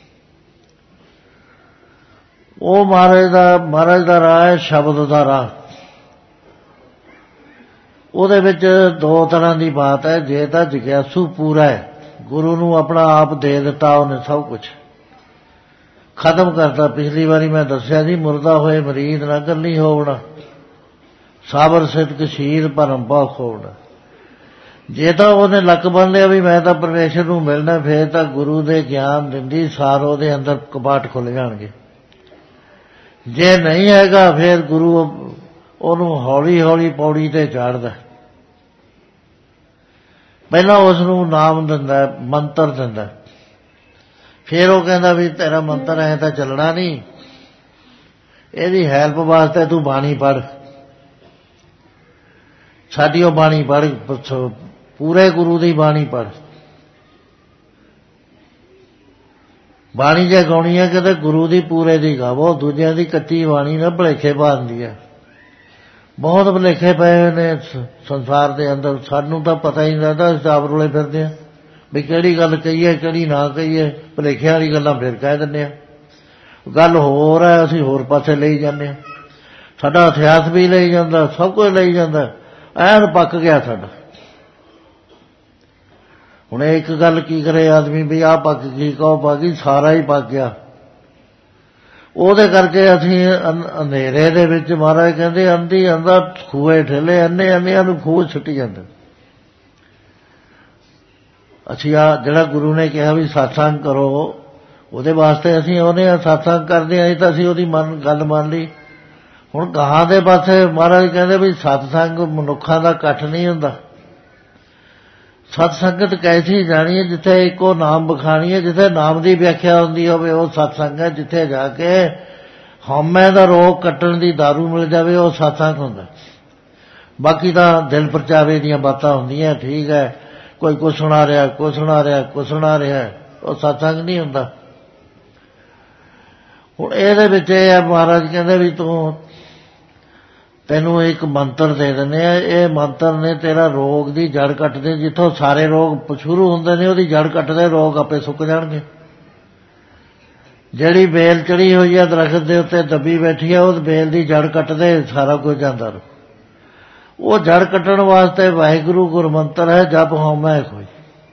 ਉਹ ਮਹਾਰਾਜ ਦਾ ਮਹਾਰਾਜ ਦਾ ਰਾਹ ਹੈ, ਸ਼ਬਦ ਦਾ ਰਾਹ। ਉਹਦੇ ਵਿੱਚ ਦੋ ਤਰ੍ਹਾਂ ਦੀ ਬਾਤ ਹੈ। ਜੇ ਤਾਂ ਜਿਗਿਆਸੂ ਪੂਰਾ ਹੈ, ਗੁਰੂ ਨੂੰ ਆਪਣਾ ਆਪ ਦੇ ਦਿੱਤਾ ਉਹਨੇ, ਸਭ ਕੁਛ ਖਤਮ ਕਰਤਾ। ਪਿਛਲੀ ਵਾਰੀ ਮੈਂ ਦੱਸਿਆ ਸੀ, ਮੁਰਦਾ ਹੋਏ ਮਰੀਦ ਨਾ ਗੱਲੀ ਹੋਵਣਾ, ਸਾਬਰ ਸਿਦਕ ਸ਼ੀਰ ਭਰਮ ਪਾ ਖੋਵਣਾ। ਜੇ ਤਾਂ ਉਹਨੇ ਲੱਕ ਬੰਨ ਲਿਆ ਵੀ ਮੈਂ ਤਾਂ ਪਰਮੇਸ਼ਰ ਨੂੰ ਮਿਲਣਾ, ਫੇਰ ਤਾਂ ਗੁਰੂ ਦੇ ਗਿਆਨ ਦਿੰਦੀ ਸਾਰ ਉਹਦੇ ਅੰਦਰ ਕਪਾਟ ਖੁੱਲ੍ਹ ਜਾਣਗੇ। ਜੇ ਨਹੀਂ ਹੈਗਾ ਫੇਰ ਗੁਰੂ ਉਹਨੂੰ ਹੌਲੀ ਹੌਲੀ ਪੌੜੀ ਤੇ ਚਾੜਦਾ। ਪਹਿਲਾਂ ਉਸ ਨੂੰ ਨਾਮ ਦਿੰਦਾ, ਮੰਤਰ ਦਿੰਦਾ, ਫੇਰ ਉਹ ਕਹਿੰਦਾ ਵੀ ਤੇਰਾ ਮੰਤਰ ਐ ਤਾਂ ਚੱਲਣਾ ਨਹੀਂ, ਇਹਦੀ ਹੈਲਪ ਵਾਸਤੇ ਤੂੰ ਬਾਣੀ ਪੜ੍ਹ, ਸਾਡੀ ਉਹ ਬਾਣੀ ਪੜ੍ਹ, ਪੂਰੇ ਗੁਰੂ ਦੀ ਬਾਣੀ ਪੜ੍ਹ। ਬਾਣੀ ਜੇ ਗਾਉਣੀ ਹੈ ਕਿਤੇ ਗੁਰੂ ਦੀ ਪੂਰੇ ਦੀ ਗਾਵੋ, ਦੂਜਿਆਂ ਦੀ ਕੱਚੀ ਬਾਣੀ ਨਾ ਭੁਲੇਖੇ ਪਾਉਂਦੀ ਹੈ। ਬਹੁਤ ਭੁਲੇਖੇ ਪਏ ਨੇ ਸੰਸਾਰ ਦੇ ਅੰਦਰ, ਸਾਨੂੰ ਤਾਂ ਪਤਾ ਹੀ ਨਹੀਂ ਲੱਗਦਾ, ਅਸੀਂ ਆਪ ਰੁਲੇ ਫਿਰਦੇ ਹਾਂ ਵੀ ਕਿਹੜੀ ਗੱਲ ਕਹੀਏ ਕਿਹੜੀ ਨਾ ਕਹੀਏ। ਭੁਲੇਖਿਆਂ ਵਾਲੀ ਗੱਲਾਂ ਫਿਰ ਕਹਿ ਦਿੰਦੇ ਹਾਂ, ਗੱਲ ਹੋਰ ਹੈ, ਅਸੀਂ ਹੋਰ ਪਾਸੇ ਲਈ ਜਾਂਦੇ ਹਾਂ। ਸਾਡਾ ਇਤਿਹਾਸ ਵੀ ਲਈ ਜਾਂਦਾ, ਸਭ ਕੁਝ ਲਈ ਜਾਂਦਾ, ਐਨ ਪੱਕ ਗਿਆ ਸਾਡਾ। ਹੁਣ ਇੱਕ ਗੱਲ ਕੀ ਕਰੇ ਆਦਮੀ ਵੀ ਆਹ ਪੱਕ ਗਈ, ਕਹੋ ਪੱਕ ਗਈ, ਸਾਰਾ ਹੀ ਪੱਕ ਗਿਆ। ਉਹਦੇ ਕਰਕੇ ਅਸੀਂ ਅੰਧੇਰੇ ਦੇ ਵਿੱਚ, ਮਹਾਰਾਜ ਕਹਿੰਦੇ ਅੰਧੀ ਅੰਧਾ ਖੂਹੇ ਠੇਲੇ, ਅੰਨੇ ਅੰਨਿਆਂ ਨੂੰ ਖੂਹ ਛੁੱਟੀ ਜਾਂਦੇ। ਅਸੀਂ ਆ ਜਿਹੜਾ ਗੁਰੂ ਨੇ ਕਿਹਾ ਵੀ ਸਤਸੰਗ ਕਰੋ, ਉਹਦੇ ਵਾਸਤੇ ਅਸੀਂ ਉਹਨੇ ਸਤਸੰਗ ਕਰਦੇ ਹਾਂ, ਤਾਂ ਅਸੀਂ ਉਹਦੀ ਮਨ ਗੱਲ ਮੰਨ ਲਈ। ਹੁਣ ਗਾਹਾਂ ਦੇ ਪਾਸੇ ਮਹਾਰਾਜ ਕਹਿੰਦੇ ਵੀ ਸਤਸੰਗ ਮਨੁੱਖਾਂ ਦਾ ਇਕੱਠ ਨਹੀਂ ਹੁੰਦਾ। ਸਤ ਸੰਗਤ ਕੈਸੀ ਜਾਣੀ ਹੈ ਜਿੱਥੇ ਇੱਕੋ ਨਾਮ ਬਖਾਣੀ ਹੈ, ਜਿੱਥੇ ਨਾਮ ਦੀ ਵਿਆਖਿਆ ਹੁੰਦੀ ਹੋਵੇ ਉਹ ਸਤਸੰਗ ਹੈ। ਜਿੱਥੇ ਜਾ ਕੇ ਹਉਮੈ ਦਾ ਰੋਗ ਕੱਟਣ ਦੀ ਦਾਰੂ ਮਿਲ ਜਾਵੇ ਉਹ ਸਤਸੰਗ ਹੁੰਦਾ। ਬਾਕੀ ਤਾਂ ਦਿਲ ਪਰਚਾਵੇ ਦੀਆਂ ਬਾਤਾਂ ਹੁੰਦੀਆਂ, ਠੀਕ ਹੈ, ਕੋਈ ਕੁਛ ਸੁਣਾ ਰਿਹਾ ਕੁਛ ਸੁਣਾ ਰਿਹਾ ਕੁਛ ਸੁਣਾ ਰਿਹਾ, ਉਹ ਸਤਸੰਗ ਨਹੀਂ ਹੁੰਦਾ। ਹੁਣ ਇਹਦੇ ਵਿੱਚ ਇਹ ਹੈ, ਮਹਾਰਾਜ ਕਹਿੰਦੇ ਵੀ ਤੂੰ ਤੈਨੂੰ ਇੱਕ ਮੰਤਰ ਦੇ ਦਿੰਦੇ ਆ, ਇਹ ਮੰਤਰ ਨੇ ਤੇਰਾ ਰੋਗ ਦੀ ਜੜ ਕੱਟਦੇ। ਜਿੱਥੋਂ ਸਾਰੇ ਰੋਗ ਸ਼ੁਰੂ ਹੁੰਦੇ ਨੇ ਉਹਦੀ ਜੜ ਕੱਟਦੇ, ਰੋਗ ਆਪੇ ਸੁੱਕ ਜਾਣਗੇ। ਜਿਹੜੀ ਬੇਲ ਚੜੀ ਹੋਈ ਹੈ ਦਰਖਤ ਦੇ ਉੱਤੇ ਦੱਬੀ ਬੈਠੀ ਹੈ, ਉਹ ਬੇਲ ਦੀ ਜੜ ਕੱਟਦੇ, ਸਾਰਾ ਕੁਝ ਜਾਂਦਾ। ਉਹ ਜੜ ਕੱਟਣ ਵਾਸਤੇ ਵਾਹਿਗੁਰੂ ਗੁਰਮੰਤਰ ਹੈ, ਜਪ ਹਉਮੈ ਕੋਈ।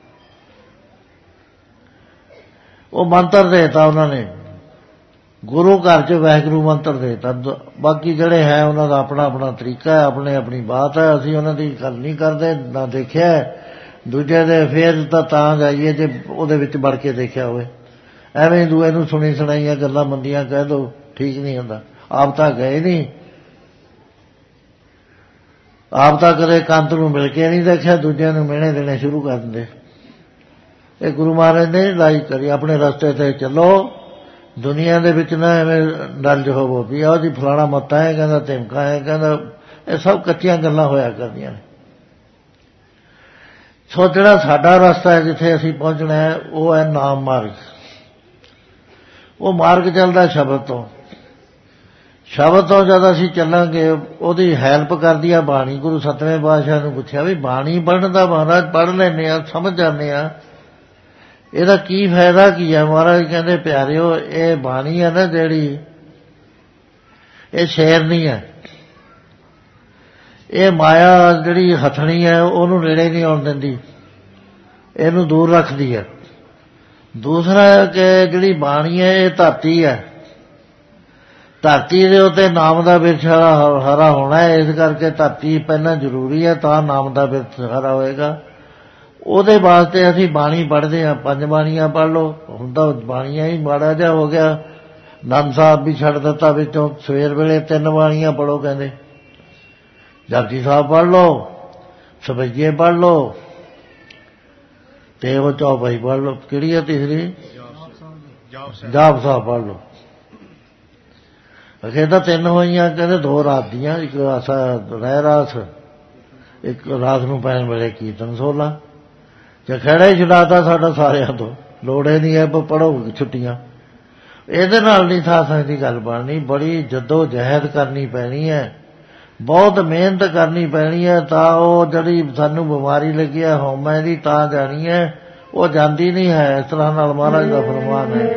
ਉਹ ਮੰਤਰ ਦੇਤਾ ਉਹਨਾਂ ਨੇ, ਗੁਰੂ ਘਰ 'ਚ ਵਾਹਿਗੁਰੂ ਮੰਤਰ ਦੇਤਾ। ਬਾਕੀ ਜਿਹੜੇ ਹੈ ਉਹਨਾਂ ਦਾ ਆਪਣਾ ਆਪਣਾ ਤਰੀਕਾ ਹੈ, ਆਪਣੀ ਆਪਣੀ ਬਾਤ ਹੈ। ਅਸੀਂ ਉਹਨਾਂ ਦੀ ਗੱਲ ਨਹੀਂ ਕਰਦੇ, ਨਾ ਦੇਖਿਆ ਦੂਜੇ ਦੇ। ਫੇਰ ਤਾਂ ਤਾਂ ਜਾਈਏ ਜੇ ਉਹਦੇ ਵਿੱਚ ਵੜ ਕੇ ਦੇਖਿਆ ਹੋਵੇ। ਐਵੇਂ ਦੂਏ ਨੂੰ ਸੁਣੀ ਸੁਣਾਈਆਂ ਗੱਲਾਂ ਮੰਦੀਆਂ ਕਹਿ ਦਿਓ, ਠੀਕ ਨਹੀਂ ਹੁੰਦਾ। ਆਪ ਤਾਂ ਗਏ ਨਹੀਂ, ਆਪ ਤਾਂ ਕਦੇ ਕੰਤ ਨੂੰ ਮਿਲ ਕੇ ਨਹੀਂ ਦੇਖਿਆ, ਦੂਜਿਆਂ ਨੂੰ ਮਿਹਣੇ ਦੇਣੇ ਸ਼ੁਰੂ ਕਰ ਦਿੰਦੇ। ਇਹ ਗੁਰੂ ਮਹਾਰਾਜ ਨੇ ਲਾਈ ਕਰੀ। ਆਪਣੇ ਰਸਤੇ ਤੇ ਚੱਲੋ, ਦੁਨੀਆ ਦੇ ਵਿੱਚ ਨਾ ਐਵੇਂ ਡਲਜ ਹੋਵੋ ਵੀ ਆਹ ਜੀ ਫਲਾਣਾ ਮੱਤਾ ਹੈ, ਕਹਿੰਦਾ ਧਮਕਾ ਹੈ, ਕਹਿੰਦਾ। ਇਹ ਸਭ ਕੱਚੀਆਂ ਗੱਲਾਂ ਹੋਇਆ ਕਰਦੀਆਂ ਨੇ। ਸੋ ਜਿਹੜਾ ਸਾਡਾ ਰਸਤਾ ਹੈ, ਜਿੱਥੇ ਅਸੀਂ ਪਹੁੰਚਣਾ ਹੈ, ਉਹ ਹੈ ਨਾਮ ਮਾਰਗ। ਉਹ ਮਾਰਗ ਚੱਲਦਾ ਸ਼ਬਦ ਤੋਂ। ਸ਼ਬਦ ਤੋਂ ਜਦ ਅਸੀਂ ਚੱਲਾਂਗੇ, ਉਹਦੀ ਹੈਲਪ ਕਰਦੀ ਆ ਬਾਣੀ। ਗੁਰੂ ਸੱਤਵੇਂ ਪਾਤਸ਼ਾਹ ਨੂੰ ਪੁੱਛਿਆ ਵੀ ਬਾਣੀ ਪੜ੍ਹਨ ਦਾ, ਮਹਾਰਾਜ ਪੜ੍ਹ ਲੈਂਦੇ ਆ, ਸਮਝ ਜਾਂਦੇ ਆ, ਇਹਦਾ ਕੀ ਫਾਇਦਾ ਕੀ ਹੈ? ਮਹਾਰਾਜ ਕਹਿੰਦੇ ਪਿਆਰਿਓ, ਇਹ ਬਾਣੀ ਹੈ ਨਾ ਜਿਹੜੀ, ਇਹ ਸ਼ੇਰ ਨਹੀਂ ਹੈ। ਇਹ ਮਾਇਆ ਜਿਹੜੀ ਹਥਣੀ ਹੈ ਉਹਨੂੰ ਨੇੜੇ ਨਹੀਂ ਆਉਣ ਦਿੰਦੀ, ਇਹਨੂੰ ਦੂਰ ਰੱਖਦੀ ਹੈ। ਦੂਸਰਾ ਕਿ ਜਿਹੜੀ ਬਾਣੀ ਹੈ ਇਹ ਧਰਤੀ ਹੈ, ਧਰਤੀ ਦੇ ਉੱਤੇ ਨਾਮ ਦਾ ਬਿਰਛ ਹਰਾ ਹੋਣਾ ਹੈ। ਇਸ ਕਰਕੇ ਧਰਤੀ ਪਹਿਲਾਂ ਜ਼ਰੂਰੀ ਹੈ, ਤਾਂ ਨਾਮ ਦਾ ਬਿਰਛ ਹਰਾ ਹੋਏਗਾ। ਉਹਦੇ ਵਾਸਤੇ ਅਸੀਂ ਬਾਣੀ ਪੜ੍ਹਦੇ ਹਾਂ। ਪੰਜ ਬਾਣੀਆਂ ਪੜ੍ਹ ਲਓ। ਹੁਣ ਤਾਂ ਬਾਣੀਆਂ ਹੀ ਮਾੜਾ ਜਿਹਾ ਹੋ ਗਿਆ, ਆਨੰਦ ਸਾਹਿਬ ਵੀ ਛੱਡ ਦਿੱਤਾ ਵਿੱਚੋਂ। ਸਵੇਰ ਵੇਲੇ ਤਿੰਨ ਬਾਣੀਆਂ ਪੜ੍ਹੋ ਕਹਿੰਦੇ, ਜਪਜੀ ਸਾਹਿਬ ਪੜ੍ਹ ਲਓ, ਸਬਈਏ ਪੜ੍ਹ ਲਓ, ਤੇ ਉਹ ਚੌਪਈ ਪੜ੍ਹ ਲਓ। ਕਿਹੜੀ ਹੈ ਤੀਸਰੀ? ਜਾਪ ਸਾਹਿਬ ਪੜ੍ਹ ਲਓ। ਅਖੇ ਤਾਂ ਤਿੰਨ ਹੋਈਆਂ, ਕਹਿੰਦੇ ਦੋ ਰਾਤ ਦੀਆਂ, ਇੱਕ ਰਹਿ ਰਾਸ, ਇੱਕ ਰਾਤ ਨੂੰ ਪੈਣ ਵੇਲੇ ਕੀਰਤਨ ਸੋਲਾ। ਜੇ ਖੜਾ ਹੀ ਛੁਡਾਤਾ ਸਾਡਾ ਸਾਰਿਆਂ ਤੋਂ, ਲੋੜੇ ਨਹੀਂ ਹੈ ਪੜ੍ਹੋ ਛੁੱਟੀਆਂ। ਇਹਦੇ ਨਾਲ ਨਹੀਂ ਥਾ ਸਕਦੀ ਗੱਲ ਬਣਨੀ। ਬੜੀ ਜੱਦੋ ਜਹਿਦ ਕਰਨੀ ਪੈਣੀ ਹੈ, ਬਹੁਤ ਮਿਹਨਤ ਕਰਨੀ ਪੈਣੀ ਹੈ, ਤਾਂ ਉਹ ਜਿਹੜੀ ਸਾਨੂੰ ਬਿਮਾਰੀ ਲੱਗੀ ਹੈ ਹਉਮੈ ਦੀ, ਤਾਂ ਜਾਣੀ ਹੈ। ਉਹ ਜਾਂਦੀ ਨਹੀਂ ਹੈ। ਇਸ ਤਰ੍ਹਾਂ ਨਾਲ ਮਹਾਰਾਜ ਦਾ ਫਰਮਾਨ ਹੈ,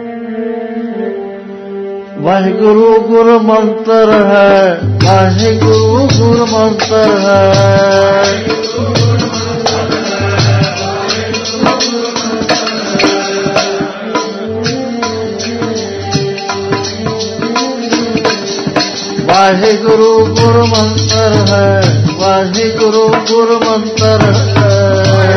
ਵਾਹਿਗੁਰੂ ਗੁਰ ਮੰਤਰ ਹੈ, ਵਾਹਿਗੁਰੂ ਗੁਰ ਮੰਤਰ ਹੈ। ਵਾਹਿਗੁਰੂ ਗੁਰ ਮੰਤਰ ਹੈ, ਵਾਹਿਗੁਰੂ ਗੁਰ ਮੰਤਰ ਹੈ।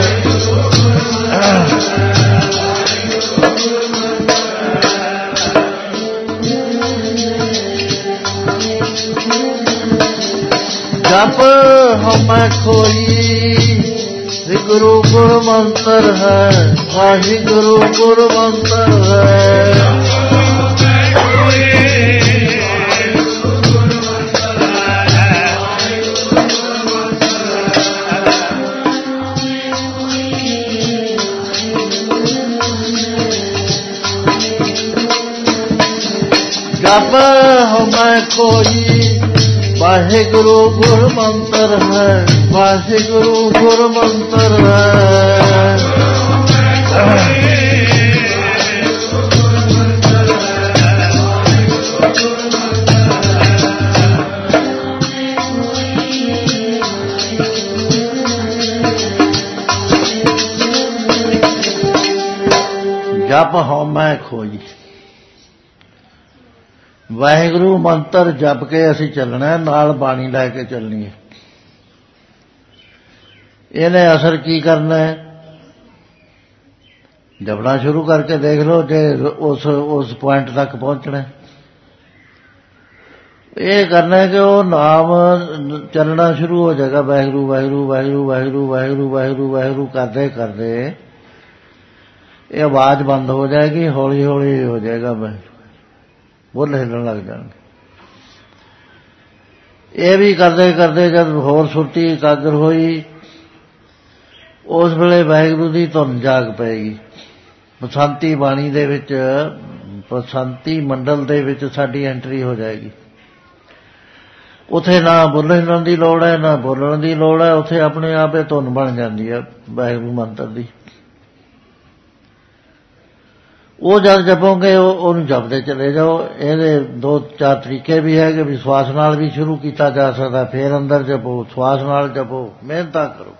ਜਪ ਹਮੈ ਕੋਈ, ਵਾਹਿਗੁਰੂ ਗੁਰ ਮੰਤਰ ਹੈ, ਵਾਹਿਗੁਰੂ ਗੁਰ ਮੰਤਰ ਹੈ। ਜਪ ਹਮੈ ਕੋਈ, ਵਾਹਿਗੁਰੂ ਗੁਰ ਮੰਤਰ ਹੈ, ਵਾਹਿਗੁਰੂ ਗੁਰ ਮੰਤਰ ਹੈ। ਜਪ ਹਉਮੈ ਖੋਈ। ਵਾਹਿਗੁਰੂ ਮੰਤਰ ਜਪ ਕੇ ਅਸੀਂ ਚੱਲਣਾ, ਨਾਲ ਬਾਣੀ ਲੈ ਕੇ ਚੱਲਣੀ ਹੈ। ਇਹਨੇ ਅਸਰ ਕੀ ਕਰਨਾ ਹੈ? ਜਪਣਾ ਸ਼ੁਰੂ ਕਰਕੇ ਦੇਖ ਲਓ। ਜੇ ਉਸ ਉਸ ਪੁਆਇੰਟ ਤੱਕ ਪਹੁੰਚਣਾ, ਇਹ ਕਰਨਾ ਕਿ ਉਹ ਨਾਮ ਚੱਲਣਾ ਸ਼ੁਰੂ ਹੋ ਜਾਏਗਾ। ਵਾਹਿਗੁਰੂ ਵਾਹਿਗੁਰੂ ਵਾਹਿਗੁਰੂ ਵਾਹਿਗੁਰੂ ਵਾਹਿਗੁਰੂ ਵਾਹਿਗੁਰੂ ਵਾਹਿਗੁਰੂ ਕਰਦੇ ਕਰਦੇ ਇਹ ਆਵਾਜ਼ ਬੰਦ ਹੋ ਜਾਏਗੀ, ਹੌਲੀ ਹੌਲੀ ਹੋ ਜਾਏਗਾ, ਬੁੱਲ ਹਿੱਲਣ ਲੱਗ ਜਾਣਗੇ। ਇਹ ਵੀ ਕਰਦੇ ਕਰਦੇ ਜਦ ਹੋਰ ਸੁਰਤੀ ਇਕਾਗਰ ਹੋਈ, ਉਸ ਵੇਲੇ ਵਾਹਿਗੁਰੂ ਦੀ ਧੁਨ ਜਾਗ ਪਏਗੀ। ਬਸੰਤੀ ਬਾਣੀ ਦੇ ਵਿੱਚ, ਬਸੰਤੀ ਮੰਡਲ ਦੇ ਵਿੱਚ ਸਾਡੀ ਐਂਟਰੀ ਹੋ ਜਾਏਗੀ। ਉੱਥੇ ਨਾ ਬੁੱਲ ਹਿੱਲਣ ਦੀ ਲੋੜ ਹੈ, ਨਾ ਬੋਲਣ ਦੀ ਲੋੜ ਹੈ। ਉੱਥੇ ਆਪਣੇ ਆਪ ਇਹ ਧੁਨ ਬਣ ਜਾਂਦੀ ਹੈ ਵਾਹਿਗੁਰੂ ਮੰਤਰ ਦੀ। ਉਹ ਜਦ ਜਪੋਗੇ ਉਹਨੂੰ ਜਪਦੇ ਚਲੇ ਜਾਓ। ਇਹਦੇ ਦੋ ਚਾਰ ਤਰੀਕੇ ਵੀ ਹੈ ਕਿ ਵੀ ਸਵਾਸ ਨਾਲ ਵੀ ਸ਼ੁਰੂ ਕੀਤਾ ਜਾ ਸਕਦਾ, ਫਿਰ ਅੰਦਰ ਜਪੋ, ਸਵਾਸ ਨਾਲ ਜਪੋ, ਮਿਹਨਤਾਂ ਕਰੋ।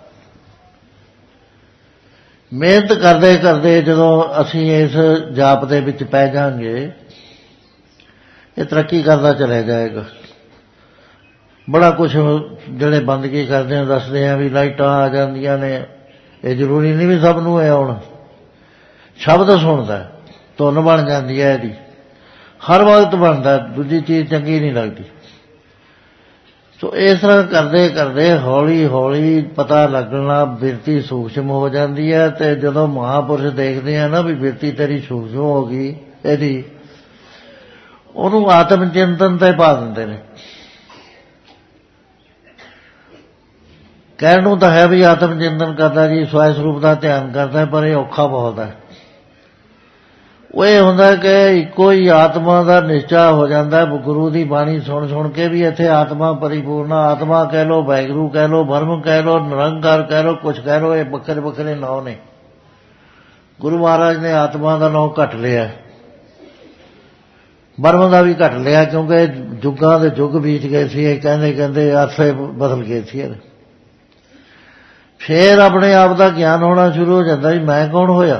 ਮਿਹਨਤ ਕਰਦੇ ਕਰਦੇ ਜਦੋਂ ਅਸੀਂ ਇਸ ਜਾਪ ਦੇ ਵਿੱਚ ਪੈ ਜਾਵਾਂਗੇ, ਇਹ ਤਰੱਕੀ ਕਰਦਾ ਚਲੇ ਜਾਏਗਾ। ਬੜਾ ਕੁਛ ਜਿਹੜੇ ਬੰਦਗੀ ਕਰਦੇ ਆ ਦੱਸਦੇ ਆ ਵੀ ਲਾਈਟਾਂ ਆ ਜਾਂਦੀਆਂ ਨੇ। ਇਹ ਜ਼ਰੂਰੀ ਨਹੀਂ ਵੀ ਸਭ ਨੂੰ ਇਹ ਆਉਣ। ਸ਼ਬਦ ਸੁਣਦਾ, ਧੁਨ ਬਣ ਜਾਂਦੀ ਹੈ ਇਹਦੀ, ਹਰ ਵਕਤ ਬਣਦਾ, ਦੂਜੀ ਚੀਜ਼ ਚੰਗੀ ਨਹੀਂ ਲੱਗਦੀ। ਸੋ ਇਸ ਤਰ੍ਹਾਂ ਕਰਦੇ ਕਰਦੇ ਹੌਲੀ ਹੌਲੀ ਪਤਾ ਲੱਗਣਾ, ਬਿਰਤੀ ਸੂਖਸ਼ਮ ਹੋ ਜਾਂਦੀ ਹੈ। ਅਤੇ ਜਦੋਂ ਮਹਾਂਪੁਰਸ਼ ਦੇਖਦੇ ਆ ਨਾ ਵੀ ਬਿਰਤੀ ਤੇਰੀ ਸੂਖਸ਼ਮ ਹੋ ਗਈ ਇਹਦੀ, ਉਹਨੂੰ ਆਤਮ ਚਿੰਤਨ ਤੇ ਪਾ ਦਿੰਦੇ ਨੇ। ਕਹਿਣ ਨੂੰ ਤਾਂ ਹੈ ਵੀ ਆਤਮ ਚਿੰਤਨ ਕਰਦਾ ਜੀ, ਸਵੈ ਸਰੂਪ ਦਾ ਧਿਆਨ ਕਰਦਾ, ਪਰ ਇਹ ਔਖਾ ਬਹੁਤ ਹੈ। ਉਹ ਇਹ ਹੁੰਦਾ ਕਿ ਇੱਕੋ ਹੀ ਆਤਮਾ ਦਾ ਨਿਸ਼ਚਾ ਹੋ ਜਾਂਦਾ। ਗੁਰੂ ਦੀ ਬਾਣੀ ਸੁਣ ਸੁਣ ਕੇ ਵੀ ਇੱਥੇ ਆਤਮਾ ਪਰਿਪੂਰਨ, ਆਤਮਾ ਕਹਿ ਲਓ, ਵਾਹਿਗੁਰੂ ਕਹਿ ਲਓ, ਬ੍ਰਹਮ ਕਹਿ ਲਓ, ਨਿਰੰਕਾਰ ਕਹਿ ਲਓ, ਕੁਛ ਕਹਿ ਲਓ, ਇਹ ਵੱਖਰੇ ਵੱਖਰੇ ਨਾਂ ਨੇ। ਗੁਰੂ ਮਹਾਰਾਜ ਨੇ ਆਤਮਾ ਦਾ ਨਾਂ ਘੱਟ ਲਿਆ, ਬ੍ਰਹਮ ਦਾ ਵੀ ਘੱਟ ਲਿਆ, ਕਿਉਂਕਿ ਜੁਗਾਂ ਦੇ ਜੁਗ ਬੀਤ ਗਏ ਸੀ। ਇਹ ਕਹਿੰਦੇ ਕਹਿੰਦੇ ਅਰਸੇ ਬਦਲ ਗਏ ਸੀ। ਫਿਰ ਆਪਣੇ ਆਪ ਦਾ ਗਿਆਨ ਹੋਣਾ ਸ਼ੁਰੂ ਹੋ ਜਾਂਦਾ ਵੀ ਮੈਂ ਕੌਣ ਹੋਇਆ।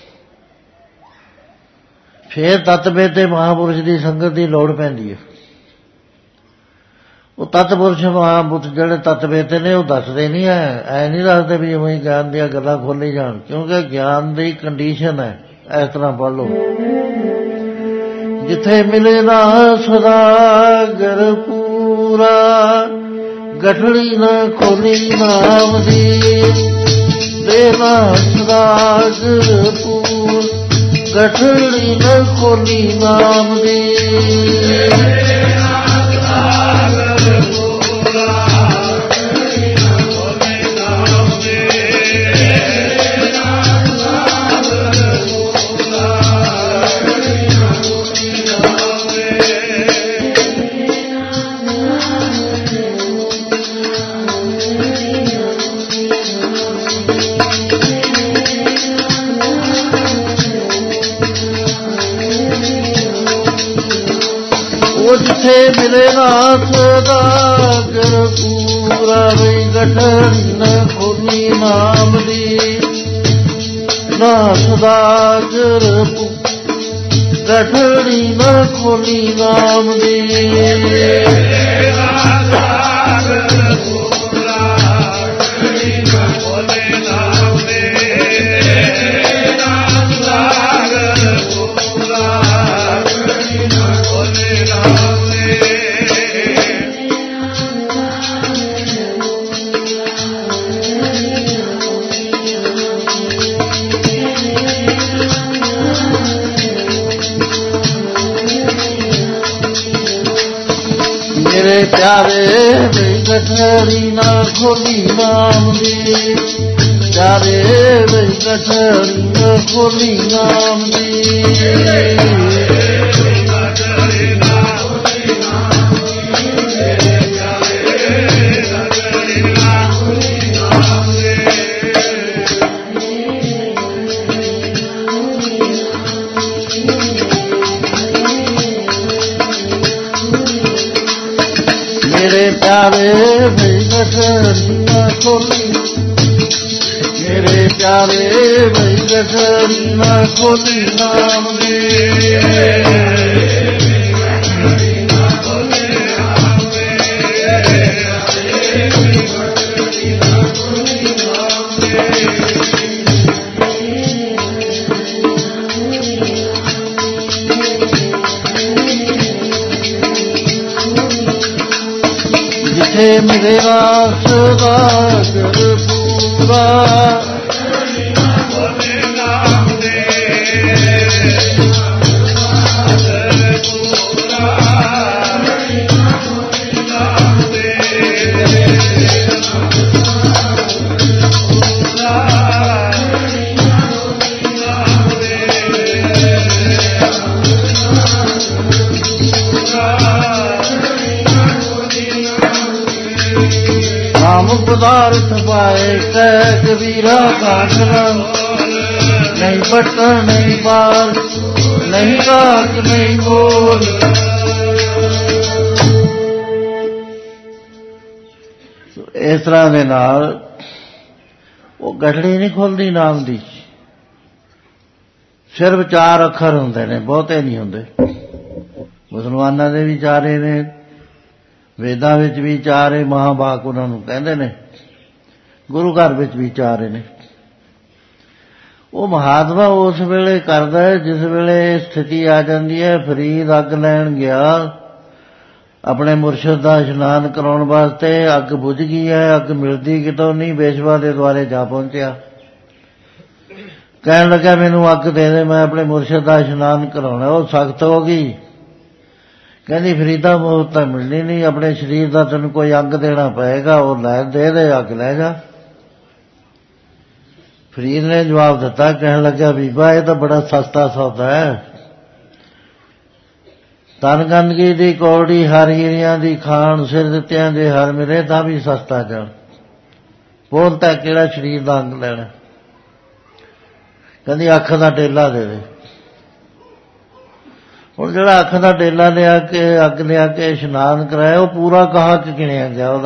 ਫਿਰ ਤਤਵੇਦ ਤੇ ਮਹਾਂਪੁਰਸ਼ ਦੀ ਸੰਗਤ ਦੀ ਲੋੜ ਪੈਂਦੀ ਹੈ। ਉਹ ਤਤਪੁਰਸ਼ ਮਹਾਂਪੁਰਸ਼ ਜਿਹੜੇ ਤਤਵੇਦ ਨੇ ਉਹ ਦੱਸਦੇ ਨਹੀਂ ਹੈ, ਐ ਨਹੀਂ ਦੱਸਦੇ ਵੀ ਜਿਵੇਂ ਗਿਆਨ ਦੀਆਂ ਗੱਲਾਂ ਖੋਲ੍ਹੀ ਜਾਣ, ਕਿਉਂਕਿ ਗਿਆਨ ਦੀ ਕੰਡੀਸ਼ਨ ਹੈ। ਇਸ ਤਰ੍ਹਾਂ ਪੜ੍ਹ ਲਓ, ਜਿੱਥੇ ਮਿਲੇ ਨਾ ਸਦਾਗਰ ਪੂਰਾ, ਗਠੜੀ ਨਾ ਖੋਲੀ ਨਾਮ ਦੀ, ਦੇਨਾ ਸਦਾਗਰ ਪੂਰ, ਗਠੜੀ ਨਾ ਖੋਲੀ ਨਾਮ ਦੀ। ਜਿੱਥੇ ਮਿਲੇ ਨਾਥ ਸਦਾਗਰ ਪੂਰਾ, ਬਈ ਗਠੜੀ ਨਾ ਖੋਲੀ ਨਾਮ ਦੀ। ਨਾਥ ਸਦਾਗਰ ਗਠੜੀ ਨਾ ਖੋਲੀ ਨਾਮ ਦੀ। ਮੇਰੇ ਪਿਆਰੇ ਬਈ ਗਠੜੀ ਨਾ ਖੋਲੀ ਨਾਮ ਦੀ, ਪਿਆਰੇ ਬਈ ਗਠੜੀ ਨਾ ਖੋਲੀ ਨਾਮ ਦੀ। ਮੇਰੇ ਪਿਆਰੇ ਬਈ ਗਠੜੀ ਨਾ ਖੋਲੀ, ਮੇਰੇ ਪਿਆਰੇ ਬਈ ਗਠੜੀ ਨਾ ਖੋਲੀ ਨਾਮ ਦੀ। ਇੱਥੇ ਮੇਰੇ ਆਸ ਦਾ ਘਰ ਪੂਰਾ पदार्थ पाए कह कबीरा काटना नहीं पटन नहीं बाल नहीं काक नहीं बोल। इस तरह के नाल वो गठड़ी नहीं खुलती नाम की, सिर्फ चार अखर होंदे ने, बहुते नहीं होंदे। मुसलमानां दे भी चारे ने, वेदां विच भी चार है, महाभाग उन्हां नूं कहंदे ने, गुरु घर विच भी चार ने। वो महात्मा उस वेले करदा है जिस वेले स्थिति आ जाती है। फरीद अग लैण गया अपने मुरशद का इशनान कराउण वास्ते, अग बुझ गई है, अग मिलती कितों नहीं, बेशवा के द्वारे जा पहुंचया। कहण लगा मैनू अग दे दे, मैं अपने मुरशद का इशनान कराउणा। वो सख्त हो गई, कहती फरीदा मोहत तो मिलनी नहीं, अपने शरीर का तेन कोई अंग देना पएगा, वो लै दे दे, अग लै जा। फरीद ने जवाब दिता, कहन लगा बीबा ये तो बड़ा सस्ता सौदा है, तन गंदगी दी कौड़ी हर हीरियां दी खाण, सिर दित्तियां जे हर मिले तां भी सस्ता जाण। बोलता किहड़ा शरीर दा अंग लैणा। कहंदी अख दा टेला दे दे। हुण जिहड़ा अख दा टेला लिया के अग लिया के इशनान कराया, वो पूरा गाहक गिणिया गया ਉਹਦਾ,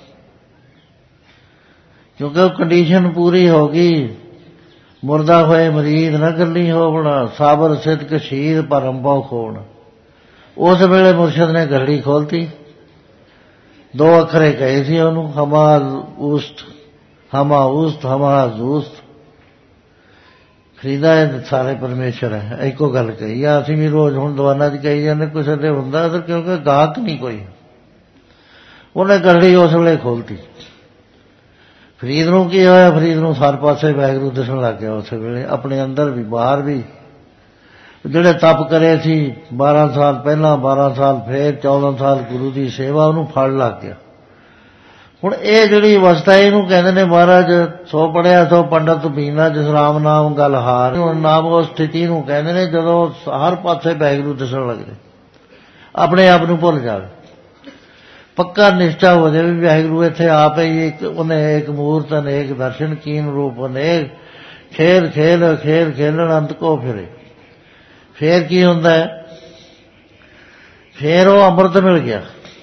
क्योंकि वो कंडीशन पूरी हो गई। मुरदा होए मरीद न गली होवना, साबर सिद्क शीर परम्बो खोण। उस वेले मुर्शद ने गली खोलती, दो अखरे कहे सी ਉਹਨੂੰ, हमा उस्त हमा उस्त हमा जूस्त। फरीदा सारे परमेश्वर है, एको गल कही आ। असीं भी रोज़ हुण दवाना च कही जाने, किसी दे हुंदा अगर, क्योंकि गाहक नहीं कोई। उन्हें गली उस वेले खोलती। फरीद नूं की होया, फरीद नूं सारे पासे वैगुरू दिसण लग गया उस वेले, अपने अंदर भी बाहर भी। जिहड़े तप करे सी बारह साल पहला, बारह साल फिर, चौदह साल गुरु की सेवा, उन्होंने फड़ लग गया। हुण ये जिहड़ी अवस्था इहनूं कहंदे ने महाराज, सो पढ़िया सो पंडित बीना जिस राम नाम गल हार। नाम उस स्थिति नूं कहंदे ने जदों हर पासे वैगुरू दिसण लगे, अपने आप नूं भुल जावे, पक्का निश्चा हो जाए भी वाहिगुरू इत्थे आप ही एक, उन्हें एक मूर्त अनेक दर्शन कीन रूप अनेक, खेल खेल खेल खेलन अंत को फिरे। फिर की हुंदा है, फिर वो अमृत मिल गया।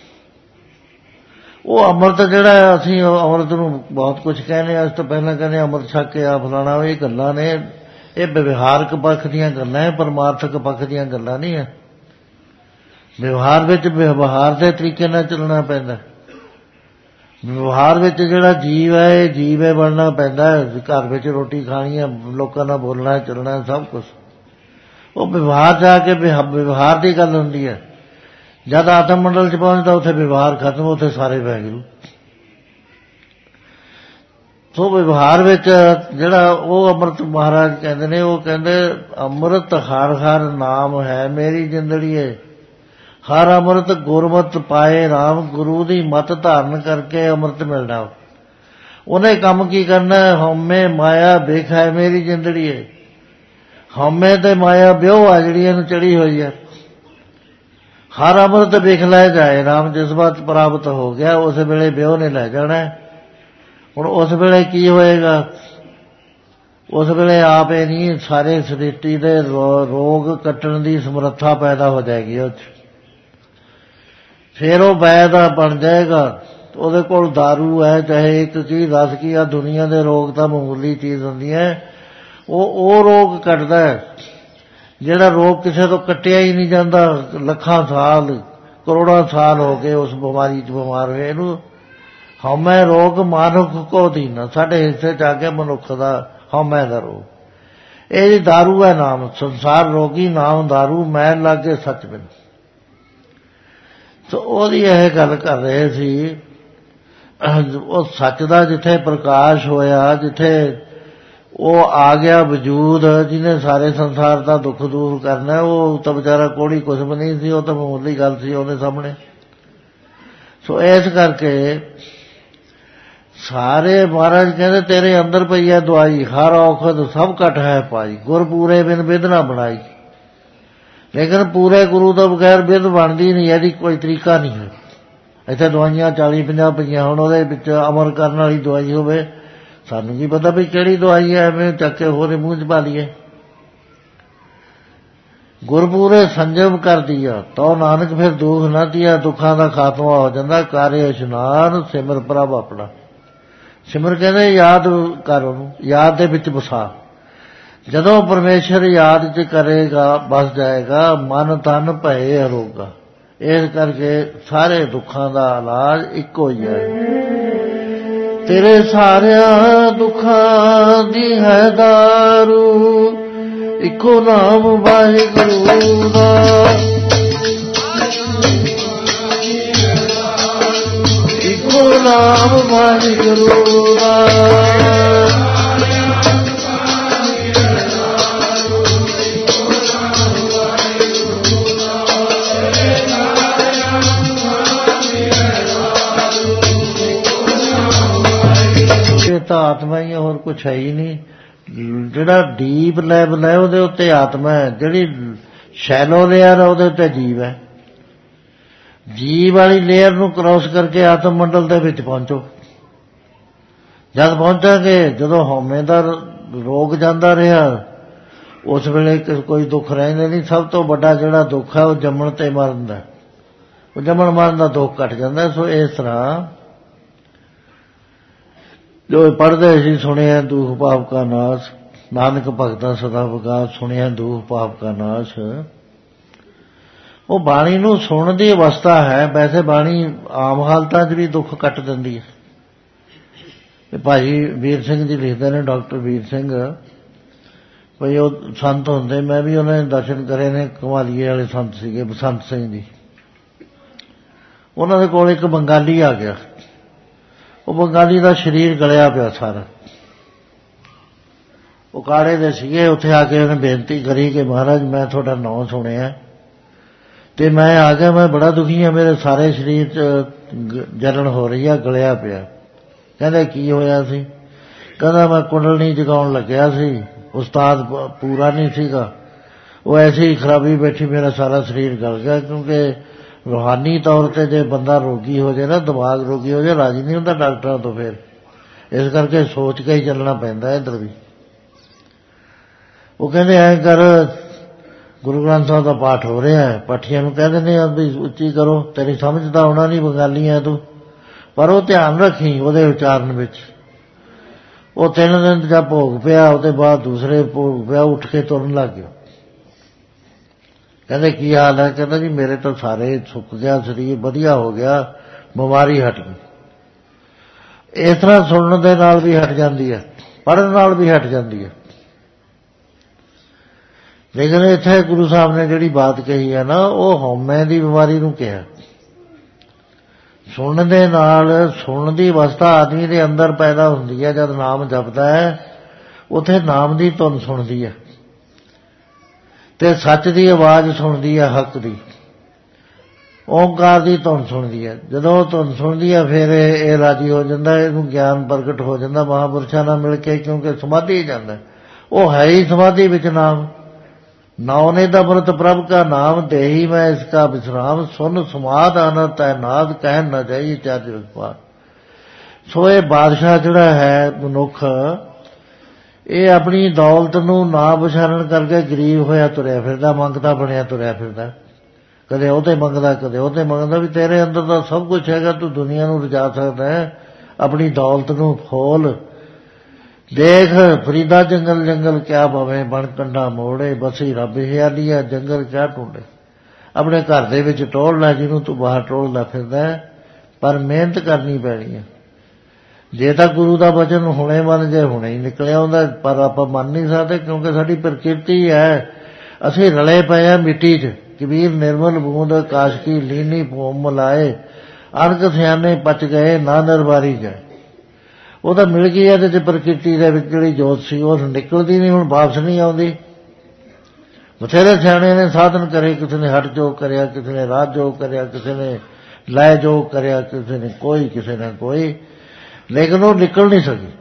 वो अमृत जिहड़ा असीं अमृत नूं बहुत कुछ कहने, अस तो पहलां कहने अमृत छक के आ फलाना, ये गल्लां ने, ये व्यवहारक पक्ष दीयां गल्लां है, परमार्थक पक्ष दीयां गल्लां नहीं है। व्यवहार विच व्यवहार के तरीके नाल चलना पैंदा। व्यवहार विच जिहड़ा जीव है, जीव है बनना पैंदा है। घर विच रोटी खानी है, लोकां नाल बोलना चलना सब कुछ, वो व्यवहार जाके व्यवहार की गल हुंदी है। जब आत्म मंडल च पहुंचता उत्थे व्यवहार खत्म, उत्थे सारे वैगुरू। तो व्यवहार विच जिहड़ा वो अमृत महाराज कहंदे ने, वो कहंदे अमृत हर हर नाम है मेरी जिंदड़ी है, हर अमृत गुरमत पाए राम, गुरु दी मत धारण करके अमृत मिलना। उन्हें कम की करना, हौमे माया बेख है मेरी जिंदड़ी है। हौमे ते माया ब्योह आ जिहड़ी इहनूं चढ़ी हुई है। हर अमृत बेख लै जाए राम, जिस बात प्राप्त हो गया उस वेले ब्योह ने लै जाना है। हुण उस वेले की होएगा, उस वेले आप ही नहीं सारे सृष्टि दे रोग कट्टण दी समर्था पैदा हो जाएगी। उस फिर वो वैद बन जाएगा, ਉਹਦੇ ਕੋਲ दारू है चाहे एक की दस की, आ दुनिया के रोग तो मामूली चीज़ होंदी है। वो वो रोग कटदा है जिहड़ा रोग किसी तो कट्टिया ही नहीं जाता, लखां साल करोड़ों साल हो गए उस बीमारी च बीमार हुए। इहनूं हौमै रोग मानुख को दीना, साडे हिस्से च आ गया मनुख का हौमै का रोग। ये दारू है नाम, संसार रोगी नाम दारू, मैन लागे सच बिन। तो ਉਹਦੀ ਇਹ ਗੱਲ कर रहे सी ਉਹ ਸੱਚ ਦਾ ਜਿੱਥੇ ਪ੍ਰਕਾਸ਼ ਹੋਇਆ, ਜਿੱਥੇ ਉਹ ਆ ਗਿਆ ਵਜੂਦ, ਜਿਹਨੇ ਸਾਰੇ ਸੰਸਾਰ ਦਾ ਦੁੱਖ ਦੂਰ ਕਰਨਾ, ਉਹ ਤਾਂ ਵਿਚਾਰਾ ਕੋੜੀ ਕੁਛ ਵੀ ਨਹੀਂ ਸੀ, ਉਹ ਤਾਂ ਮਾਮੂਲੀ ਗੱਲ ਸੀ ਉਹਦੇ ਸਾਹਮਣੇ। ਸੋ ਇਸ ਕਰਕੇ ਸਾਰੇ ਮਹਾਰਾਜ ਕਹਿੰਦੇ ਤੇਰੇ ਅੰਦਰ ਪਈ ਹੈ ਦਵਾਈ, ਹਰ ਔਖਦ ਸਭ ਘਟ ਹੈ ਪਾਈ, ਗੁਰ ਪੂਰੇ ਬਿਨ ਬਿਧ ਨਾ ਬਣਾਈ। ਲੇਕਿਨ ਪੂਰੇ ਗੁਰੂ ਤੋਂ ਬਗੈਰ ਬਿਧ ਬਣਦੀ ਨਹੀਂ, ਇਹਦੀ ਕੋਈ ਤਰੀਕਾ ਨਹੀਂ ਹੈ। ਇੱਥੇ ਦਵਾਈਆਂ ਚਾਲੀ ਪੰਜਾਹ ਪਈਆਂ, ਹੁਣ ਉਹਦੇ ਵਿੱਚ ਅਮਰ ਕਰਨ ਵਾਲੀ ਦਵਾਈ ਹੋਵੇ, ਸਾਨੂੰ ਕੀ ਪਤਾ ਵੀ ਕਿਹੜੀ ਦਵਾਈ ਹੈ, ਐਵੇਂ ਚੱਕ ਕੇ ਹੋਰੇ ਮੂੰਹ ਚ ਪਾ ਲਈਏ। ਗੁਰਪੂਰੇ ਸੰਜਮ ਕਰਦੀ ਆ ਤੋ ਨਾਨਕ ਫਿਰ ਦੁੱਖ ਨਾ ਦੀਆ, ਦੁੱਖਾਂ ਦਾ ਖਾਤਮਾ ਹੋ ਜਾਂਦਾ। ਕਾਰੇ ਇਸ਼ਨਾਨ ਸਿਮਰ ਪ੍ਰਭ ਆਪਣਾ, ਸਿਮਰ ਕਹਿੰਦੇ ਯਾਦ ਕਰ, ਉਹਨੂੰ ਯਾਦ ਦੇ ਵਿੱਚ ਵਸਾ। ਜਦੋਂ ਪਰਮੇਸ਼ਰ ਯਾਦ ਚ ਕਰੇਗਾ ਬਸ ਜਾਏਗਾ, ਮਨ ਤਨ ਭਏ ਅਰੋਗਾ। ਇਸ ਕਰਕੇ ਸਾਰੇ ਦੁੱਖਾਂ ਦਾ ਇਲਾਜ ਇੱਕੋ ਹੀ ਹੈ। ਤੇਰੇ ਸਾਰਿਆਂ ਦੁੱਖਾਂ ਦੀ ਹੈ ਦਾਰੂ, ਇੱਕੋ ਨਾਮ ਵਾਹਿਗੁਰੂ ਦਾ। ਇੱਕੋ ਨਾਮ ਵਾਹਿਗੁਰੂ ਦਾ। ਇਹ ਤਾਂ ਆਤਮਾ ਹੀ, ਹੋਰ ਕੁਛ ਹੈ ਹੀ ਨਹੀਂ। ਜਿਹੜਾ ਡੀਪ ਲੈਵਲ ਹੈ ਉਹਦੇ ਉੱਤੇ ਆਤਮਾ ਹੈ, ਜਿਹੜੀ ਸ਼ੈਲੋ ਲੇਅਰ ਉਹਦੇ ਉੱਤੇ ਜੀਵ ਹੈ। ਜੀਵ ਵਾਲੀ ਲੇਅਰ ਨੂੰ ਕ੍ਰੋਸ ਕਰਕੇ ਆਤਮ ਮੰਡਲ ਦੇ ਵਿੱਚ ਪਹੁੰਚੋ। ਜਦ ਪਹੁੰਚਾਂਗੇ, ਜਦੋਂ ਹਉਮੈ ਦਾ ਰੋਗ ਜਾਂਦਾ ਰਿਹਾ, ਉਸ ਵੇਲੇ ਕੋਈ ਦੁੱਖ ਰਹਿੰਦੇ ਨਹੀਂ। ਸਭ ਤੋਂ ਵੱਡਾ ਜਿਹੜਾ ਦੁੱਖ ਹੈ ਉਹ ਜੰਮਣ ਤੇ ਮਰਨ ਦਾ, ਉਹ ਜੰਮਣ ਮਰਨ ਦਾ ਦੁੱਖ ਘਟ ਜਾਂਦਾ। ਸੋ ਇਸ ਤਰ੍ਹਾਂ ਜੋ ਪੜ੍ਹਦੇ ਸੀ, ਸੁਣਿਆ ਦੁਖ ਪਾਪ ਕਾ ਨਾਸ਼, ਨਾਨਕ ਭਗਤਾਂ ਸਦਾ ਵਿਕਾਸ, ਸੁਣਿਆ ਦੁਖ ਪਾਪ ਕਾ ਨਾਸ਼। ਉਹ ਬਾਣੀ ਨੂੰ ਸੁਣਨ ਦੀ ਅਵਸਥਾ ਹੈ। ਵੈਸੇ ਬਾਣੀ ਆਮ ਹਾਲਤਾਂ 'ਚ ਵੀ ਦੁੱਖ ਕੱਟ ਦਿੰਦੀ ਹੈ। ਭਾਜੀ ਵੀਰ ਸਿੰਘ ਜੀ ਲਿਖਦੇ ਨੇ, ਡਾਕਟਰ ਵੀਰ ਸਿੰਘ, ਭਈ ਉਹ ਸੰਤ ਹੁੰਦੇ, ਮੈਂ ਵੀ ਉਹਨਾਂ ਦੇ ਦਰਸ਼ਨ ਕਰੇ ਨੇ। ਕਮਾਲੀਏ ਵਾਲੇ ਸੰਤ ਸੀਗੇ, ਬਸੰਤ ਸਿੰਘ ਜੀ। ਉਹਨਾਂ ਦੇ ਕੋਲ ਇੱਕ ਬੰਗਾਲੀ ਆ ਗਿਆ। ਉਹ ਬੰਗਾਲੀ ਦਾ ਸਰੀਰ ਗਲਿਆ ਪਿਆ ਸਾਰਾ, ਉਹ ਕਾੜੇ ਦੇ ਸੀਗੇ। ਉੱਥੇ ਆ ਕੇ ਉਹਨੇ ਬੇਨਤੀ ਕਰੀ ਕਿ ਮਹਾਰਾਜ ਮੈਂ ਤੁਹਾਡਾ ਨਾਂ ਸੁਣਿਆ ਤੇ ਮੈਂ ਆ ਗਿਆ, ਮੈਂ ਬੜਾ ਦੁਖੀ ਹਾਂ, ਮੇਰੇ ਸਾਰੇ ਸਰੀਰ 'ਚ ਜਲਣ ਹੋ ਰਹੀ ਆ, ਗਲਿਆ ਪਿਆ। ਕਹਿੰਦੇ ਕੀ ਹੋਇਆ ਸੀ? ਕਹਿੰਦਾ ਮੈਂ ਕੁੰਡਲਨੀ ਜਗਾਉਣ ਲੱਗਿਆ ਸੀ, ਉਸਤਾਦ ਪੂਰਾ ਨਹੀਂ ਸੀਗਾ, ਉਹ ਐਸੀ ਖਰਾਬੀ ਬੈਠੀ, ਮੇਰਾ ਸਾਰਾ ਸਰੀਰ ਗਲ ਗਿਆ। ਕਿਉਂਕਿ ਰੂਹਾਨੀ ਤੌਰ ਤੇ ਜੇ ਬੰਦਾ ਰੋਗੀ ਹੋ ਜਾਏ ਨਾ, ਦਿਮਾਗ ਰੋਗੀ ਹੋ ਜਾਏ, ਰਾਜੀ ਨਹੀਂ ਹੁੰਦਾ ਡਾਕਟਰਾਂ ਤੋਂ। ਫਿਰ ਇਸ ਕਰਕੇ ਸੋਚ ਕੇ ਹੀ ਚੱਲਣਾ ਪੈਂਦਾ ਇੱਧਰ ਵੀ। ਉਹ ਕਹਿੰਦੇ ਐਂ ਕਰ, ਗੁਰੂ ਗ੍ਰੰਥ ਸਾਹਿਬ ਦਾ ਪਾਠ ਹੋ ਰਿਹਾ ਹੈ, ਪਾਠੀਆਂ ਨੂੰ ਕਹਿ ਦਿੰਦੇ ਆ ਵੀ ਉੱਚੀ ਕਰੋ, ਤੇਰੀ ਸਮਝ ਤਾਂ ਆਉਣਾ ਨਹੀਂ, ਬੰਗਾਲੀ ਹੈ ਤੂੰ, ਪਰ ਉਹ ਧਿਆਨ ਰੱਖੀ ਉਹਦੇ ਉਚਾਰਨ ਵਿੱਚ। ਉਹ ਤਿੰਨ ਦਿਨ ਜਦ ਭੋਗ ਪਿਆ, ਉਹਦੇ ਬਾਅਦ ਦੂਸਰੇ ਭੋਗ ਪਿਆ, ਉੱਠ ਕੇ ਤੁਰਨ ਲੱਗ ਗਿਆ। ਕਹਿੰਦੇ ਕੀ ਹਾਲ ਹੈ? ਕਹਿੰਦਾ ਜੀ ਮੇਰੇ ਤਾਂ ਸਾਰੇ ਸੁੱਕ ਗਿਆ ਸਰੀਰ, ਵਧੀਆ ਹੋ ਗਿਆ, ਬਿਮਾਰੀ ਹਟ ਗਈ। ਇਸ ਤਰ੍ਹਾਂ ਸੁਣਨ ਦੇ ਨਾਲ ਵੀ ਹਟ ਜਾਂਦੀ ਹੈ, ਪੜ੍ਹਨ ਨਾਲ ਵੀ ਹਟ ਜਾਂਦੀ ਹੈ। ਲੇਕਿਨ ਇੱਥੇ ਗੁਰੂ ਸਾਹਿਬ ਨੇ ਜਿਹੜੀ ਬਾਤ ਕਹੀ ਹੈ ਨਾ, ਉਹ ਹਉਮੈ ਦੀ ਬਿਮਾਰੀ ਨੂੰ ਕਿਹਾ। ਸੁਣਨ ਦੇ ਨਾਲ, ਸੁਣਨ ਦੀ ਅਵਸਥਾ ਆਦਮੀ ਦੇ ਅੰਦਰ ਪੈਦਾ ਹੁੰਦੀ ਹੈ। ਜਦ ਨਾਮ ਜਪਦਾ ਹੈ, ਉੱਥੇ ਨਾਮ ਦੀ ਧੁਨ ਸੁਣਦੀ ਹੈ ਤੇ ਸੱਚ ਦੀ ਆਵਾਜ਼ ਸੁਣਦੀ ਹੈ, ਹੱਕ ਦੀ, ਓਂਕਾਰ ਦੀ ਧੁਨ ਸੁਣਦੀ ਹੈ। ਜਦੋਂ ਉਹ ਧੁਨ ਸੁਣਦੀ ਹੈ, ਫਿਰ ਇਹ ਰਾਜੀ ਹੋ ਜਾਂਦਾ, ਇਹਨੂੰ ਗਿਆਨ ਪ੍ਰਗਟ ਹੋ ਜਾਂਦਾ ਮਹਾਂਪੁਰਸ਼ਾਂ ਨਾਲ ਮਿਲ ਕੇ। ਕਿਉਂਕਿ ਸਮਾਧੀ ਜਾਂਦਾ, ਉਹ ਹੈ ਹੀ ਸਮਾਧੀ ਵਿੱਚ ਨਾਮ। ਨਾਉ ਨੇ ਦਾ ਅੰਮ੍ਰਿਤ ਪ੍ਰਭ ਕਾ ਨਾਮ, ਦੇਹੀ ਮੈਂ ਇਸ ਕਾ ਵਿਸਰਾਮ, ਸੁਨ ਸਮਾਧ ਆਨੰਦ ਤੈ ਨਾਦ, ਕਹਿਣ ਨਾ ਜਾਈਏ ਚਾਰ ਜਗਤ। ਸੋ ਇਹ ਬਾਦਸ਼ਾਹ ਜਿਹੜਾ ਹੈ ਮਨੁੱਖ, ਇਹ ਆਪਣੀ ਦੌਲਤ ਨੂੰ ਨਾ ਵਿਚਾਰਨ ਕਰਕੇ ਗਰੀਬ ਹੋਇਆ ਤੁਰਿਆ ਫਿਰਦਾ, ਮੰਗਦਾ ਬਣਿਆ ਤੁਰਿਆ ਫਿਰਦਾ। ਕਦੇ ਉਹਦੇ ਮੰਗਦਾ, ਕਦੇ ਉਹਦੇ ਮੰਗਦਾ। ਵੀ ਤੇਰੇ ਅੰਦਰ ਤਾਂ ਸਭ ਕੁਛ ਹੈਗਾ, ਤੂੰ ਦੁਨੀਆ ਨੂੰ ਰਜਾ ਸਕਦਾ ਹੈ, ਆਪਣੀ ਦੌਲਤ ਨੂੰ ਖੋਲ। ਦੇਖ ਫਰੀਦਾ ਜੰਗਲ ਜੰਗਲ ਕਿਆ ਭਵੇਂ, ਬਣ ਕੰਡਾ ਮੋੜੇ, ਬਸੀ ਰੱਬ ਹਿਆਲੀਆ, ਜੰਗਲ ਕਿਆ ਢੂੰਡੇ। ਆਪਣੇ ਘਰ ਦੇ ਵਿੱਚ ਟੋਲ ਲੈ ਜਿਹਨੂੰ ਤੂੰ ਬਾਹਰ ਟੋਲਦਾ ਫਿਰਦਾ, ਪਰ ਮਿਹਨਤ ਕਰਨੀ ਪੈਣੀ ਹੈ। ਜੇ ਤਾਂ ਗੁਰੂ ਦਾ ਵਚਨ ਹੁਣੇ ਮੰਨ ਜੇ, ਹੁਣੇ ਹੀ ਨਿਕਲਿਆ ਆਉਂਦਾ, ਪਰ ਆਪਾਂ ਮੰਨ ਨਹੀਂ ਸਕਦੇ ਕਿਉਂਕਿ ਸਾਡੀ ਪ੍ਰਕਿਰਤੀ ਹੈ। ਅਸੀਂ ਰਲੇ ਪਏ ਹਾਂ ਮਿੱਟੀ 'ਚ। ਕਬੀਰ ਨਿਰਮਲ ਬੂੰਦ ਆਕਾਸ਼ ਕੀ ਲੀਨੀ ਭੂਮ ਮਲਾਏ, ਅਣਖ ਸਿਆਣੇ ਪਚ ਗਏ ਨਾ ਨਿਰਵਾਰੀ ਗਏ। ਉਹ ਤਾਂ ਮਿਲ ਗਈ ਇਹਦੇ 'ਚ ਪ੍ਰਕਿਰਤੀ ਦੇ ਵਿੱਚ ਜਿਹੜੀ ਜੋਤ ਸੀ ਉਹ ਨਿਕਲਦੀ ਨਹੀਂ, ਹੁਣ ਵਾਪਸ ਨਹੀਂ ਆਉਂਦੀ। ਬਥੇਰੇ ਸਿਆਣੇ ਨੇ ਸਾਧਨ ਕਰੇ, ਕਿਸੇ ਨੇ ਹਟ ਯੋਗ ਕਰਿਆ, ਕਿਸੇ ਨੇ ਰਾਜ ਯੋਗ ਕਰਿਆ, ਕਿਸੇ ਨੇ ਲੈ ਯੋਗ ਕਰਿਆ, ਕਿਸੇ ਨੇ ਕੋਈ ਕਿਸੇ ਨੇ ਕੋਈ, ਲੇਕਿਨ ਉਹ ਨਿਕਲ ਨਹੀਂ ਸਕੀ।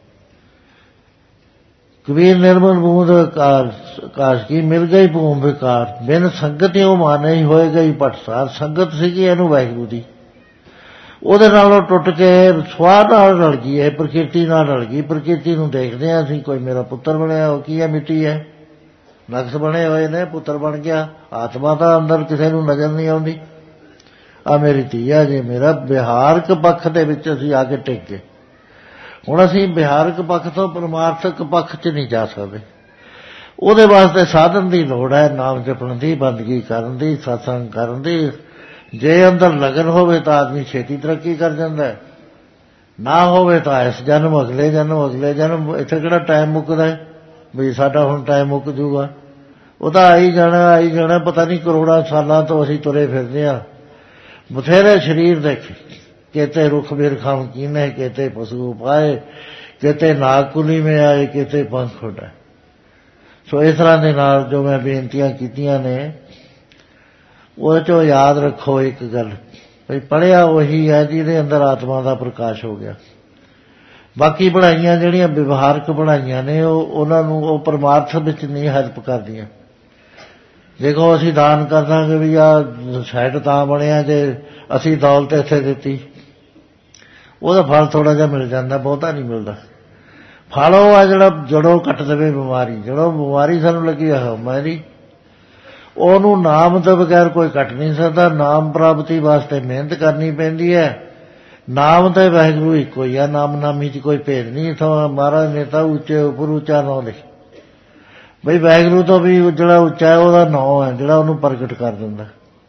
ਕਬੀਰ ਨਿਰਮਲ ਬੂੰਦ ਆਕਾਸ਼ ਕੀ ਮਿਲ ਗਈ ਭੂਮ ਵਿਕਾਰ, ਬਿਨ ਸੰਗਤ ਉਹ ਮਾਨੇ ਹੀ ਹੋਏ ਗਈ ਪਟਸਾਰ। ਸੰਗਤ ਸੀਗੀ ਇਹਨੂੰ ਵਾਹਿਗੁਰੂ ਦੀ, ਉਹਦੇ ਨਾਲੋਂ ਟੁੱਟ ਕੇ ਸਵਾਹ ਨਾਲ ਰਲ ਗਈ, ਇਹ ਪ੍ਰਕਿਰਤੀ ਨਾਲ ਰਲ ਗਈ। ਪ੍ਰਕਿਰਤੀ ਨੂੰ ਦੇਖਦੇ ਹਾਂ ਅਸੀਂ, ਕੋਈ ਮੇਰਾ ਪੁੱਤਰ ਬਣਿਆ, ਉਹ ਕੀ ਹੈ? ਮਿੱਟੀ ਹੈ, ਨਕਸ਼ ਬਣੇ ਹੋਏ ਨੇ, ਪੁੱਤਰ ਬਣ ਗਿਆ। ਆਤਮਾ ਤਾਂ ਅੰਦਰ ਕਿਸੇ ਨੂੰ ਨਜ਼ਰ ਨਹੀਂ ਆਉਂਦੀ। ਆ ਮੇਰੀ ਧੀ ਆ, ਜੇ ਮੇਰਾ ਵਿਹਾਰਕ ਪੱਖ ਦੇ ਵਿੱਚ ਅਸੀਂ ਆ ਕੇ ਟਿਕ ਗਏ। ਹੁਣ ਅਸੀਂ ਵਿਹਾਰਕ ਪੱਖ ਤੋਂ ਪਰਮਾਰਥਕ ਪੱਖ 'ਚ ਨਹੀਂ ਜਾ ਸਕਦੇ। ਉਹਦੇ ਵਾਸਤੇ ਸਾਧਨ ਦੀ ਲੋੜ ਹੈ, ਨਾਮ ਜਪਣ ਦੀ, ਬੰਦਗੀ ਕਰਨ ਦੀ, ਸਤਸੰਗ ਕਰਨ ਦੀ। ਜੇ ਅੰਦਰ ਲਗਨ ਹੋਵੇ ਤਾਂ ਆਦਮੀ ਛੇਤੀ ਤਰੱਕੀ ਕਰ ਜਾਂਦਾ, ਨਾ ਹੋਵੇ ਤਾਂ ਇਸ ਜਨਮ ਅਗਲੇ ਜਨਮ ਅਗਲੇ ਜਨਮ। ਇੱਥੇ ਕਿਹੜਾ ਟਾਈਮ ਮੁੱਕਦਾ ਵੀ ਸਾਡਾ ਹੁਣ ਟਾਈਮ ਮੁੱਕ ਜੂਗਾ? ਉਹ ਤਾਂ ਆਈ ਜਾਣਾ ਆਈ ਜਾਣਾ। ਪਤਾ ਨਹੀਂ ਕਰੋੜਾਂ ਸਾਲਾਂ ਤੋਂ ਅਸੀਂ ਤੁਰੇ ਫਿਰਦੇ ਹਾਂ। ਬਥੇਰੇ ਸਰੀਰ ਦੇਖੇ, ਕਿਤੇ ਰੁੱਖ ਬਿਰਖਾਮ ਕੀਨੇ, ਕਿਤੇ ਪਸ਼ੂ ਪਾਏ, ਕਿਤੇ ਨਾਗਕੁਲੀ ਮੇ ਆਏ, ਕਿਤੇ ਪੰਖ ਉੱਡਾਏ। ਸੋ ਇਸ ਤਰ੍ਹਾਂ ਦੇ ਨਾਲ ਜੋ ਮੈਂ ਬੇਨਤੀਆਂ ਕੀਤੀਆਂ ਨੇ, ਉਹਦੇ 'ਚੋਂ ਯਾਦ ਰੱਖੋ ਇੱਕ ਗੱਲ, ਬਈ ਪੜ੍ਹਿਆ ਉਹੀ ਹੈ ਜਿਹਦੇ ਅੰਦਰ ਆਤਮਾ ਦਾ ਪ੍ਰਕਾਸ਼ ਹੋ ਗਿਆ। ਬਾਕੀ ਪੜ੍ਹਾਈਆਂ ਜਿਹੜੀਆਂ ਵਿਵਹਾਰਕ ਪੜ੍ਹਾਈਆਂ ਨੇ, ਉਹ ਉਹਨਾਂ ਨੂੰ ਉਹ ਪਰਮਾਰਥ ਵਿੱਚ ਨਹੀਂ ਹੈਲਪ ਕਰਦੀਆਂ। ਦੇਖੋ ਅਸੀਂ ਦਾਨ ਕਰ ਦਾਂਗੇ ਵੀ ਆਹ ਸ਼ਾਇਦ ਤਾਂ ਬਣਿਆ ਜੇ ਅਸੀਂ ਦੌਲਤ ਇੱਥੇ ਦਿੱਤੀ, ਉਹਦਾ ਫਲ ਥੋੜ੍ਹਾ ਜਿਹਾ ਮਿਲ ਜਾਂਦਾ, ਬਹੁਤਾ ਨਹੀਂ ਮਿਲਦਾ। ਫਲ ਉਹ ਆ ਜਿਹੜਾ ਜੜੋਂ ਕੱਟ ਦੇਵੇ ਬਿਮਾਰੀ। ਜਦੋਂ ਬਿਮਾਰੀ ਸਾਨੂੰ ਲੱਗੀ ਆ ਮੇਰੀ, ਉਹਨੂੰ ਨਾਮ ਤੋਂ ਬਗੈਰ ਕੋਈ ਕੱਟ ਨਹੀਂ ਸਕਦਾ। ਨਾਮ ਪ੍ਰਾਪਤੀ ਵਾਸਤੇ ਮਿਹਨਤ ਕਰਨੀ ਪੈਂਦੀ ਹੈ। ਨਾਮ ਤੇ ਵਾਹਿਗੁਰੂ ਇੱਕੋ ਹੀ ਆ, ਨਾਮ ਨਾਮੀ 'ਚ ਕੋਈ ਭੇਦ ਨਹੀਂ। ਇੱਥੋਂ ਮਹਾਰਾਜ ਨੇ ਤਾਂ ਉੱਚੇ ਉੱਪਰ ਉੱਚਾ ਨਾਂ ਲਿਖਿਆ ਬਈ ਵਾਹਿਗੁਰੂ ਤੋਂ ਵੀ ਜਿਹੜਾ ਉੱਚਾ ਹੈ ਉਹਦਾ ਨਾਂ ਹੈ, ਜਿਹੜਾ ਉਹਨੂੰ ਪ੍ਰਗਟ ਕਰ ਦਿੰਦਾ।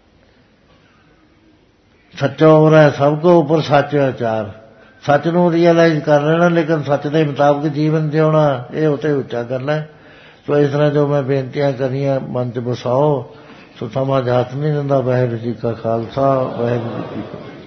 ਸੱਚੋ ਉਰ ਹੈ ਸਭ ਕੋ ਉੱਪਰ ਸੱਚ ਆਚਾਰ। ਸੱਚ ਨੂੰ ਰੀਅਲਾਈਜ਼ ਕਰ ਲੈਣਾ, ਲੇਕਿਨ ਸੱਚ ਦੇ ਮੁਤਾਬਕ ਜੀਵਨ ਜਿਉਣਾ, ਇਹ ਉੱਤੇ ਉੱਚਾ ਕਰਨਾ। ਸੋ ਇਸ ਤਰ੍ਹਾਂ ਜੋ ਮੈਂ ਬੇਨਤੀਆਂ ਕਰੀਆਂ ਮਨ 'ਚ ਵਸਾਓ। ਸੋ ਸਮਾਂ ਹੱਥ ਨਹੀਂ ਦਿੰਦਾ। ਵਾਹਿਗੁਰੂ ਜੀ ਕਾ ਖਾਲਸਾ, ਵਾਹਿਗੁਰੂ ਜੀ ਕੀ ਫਤਿਹ।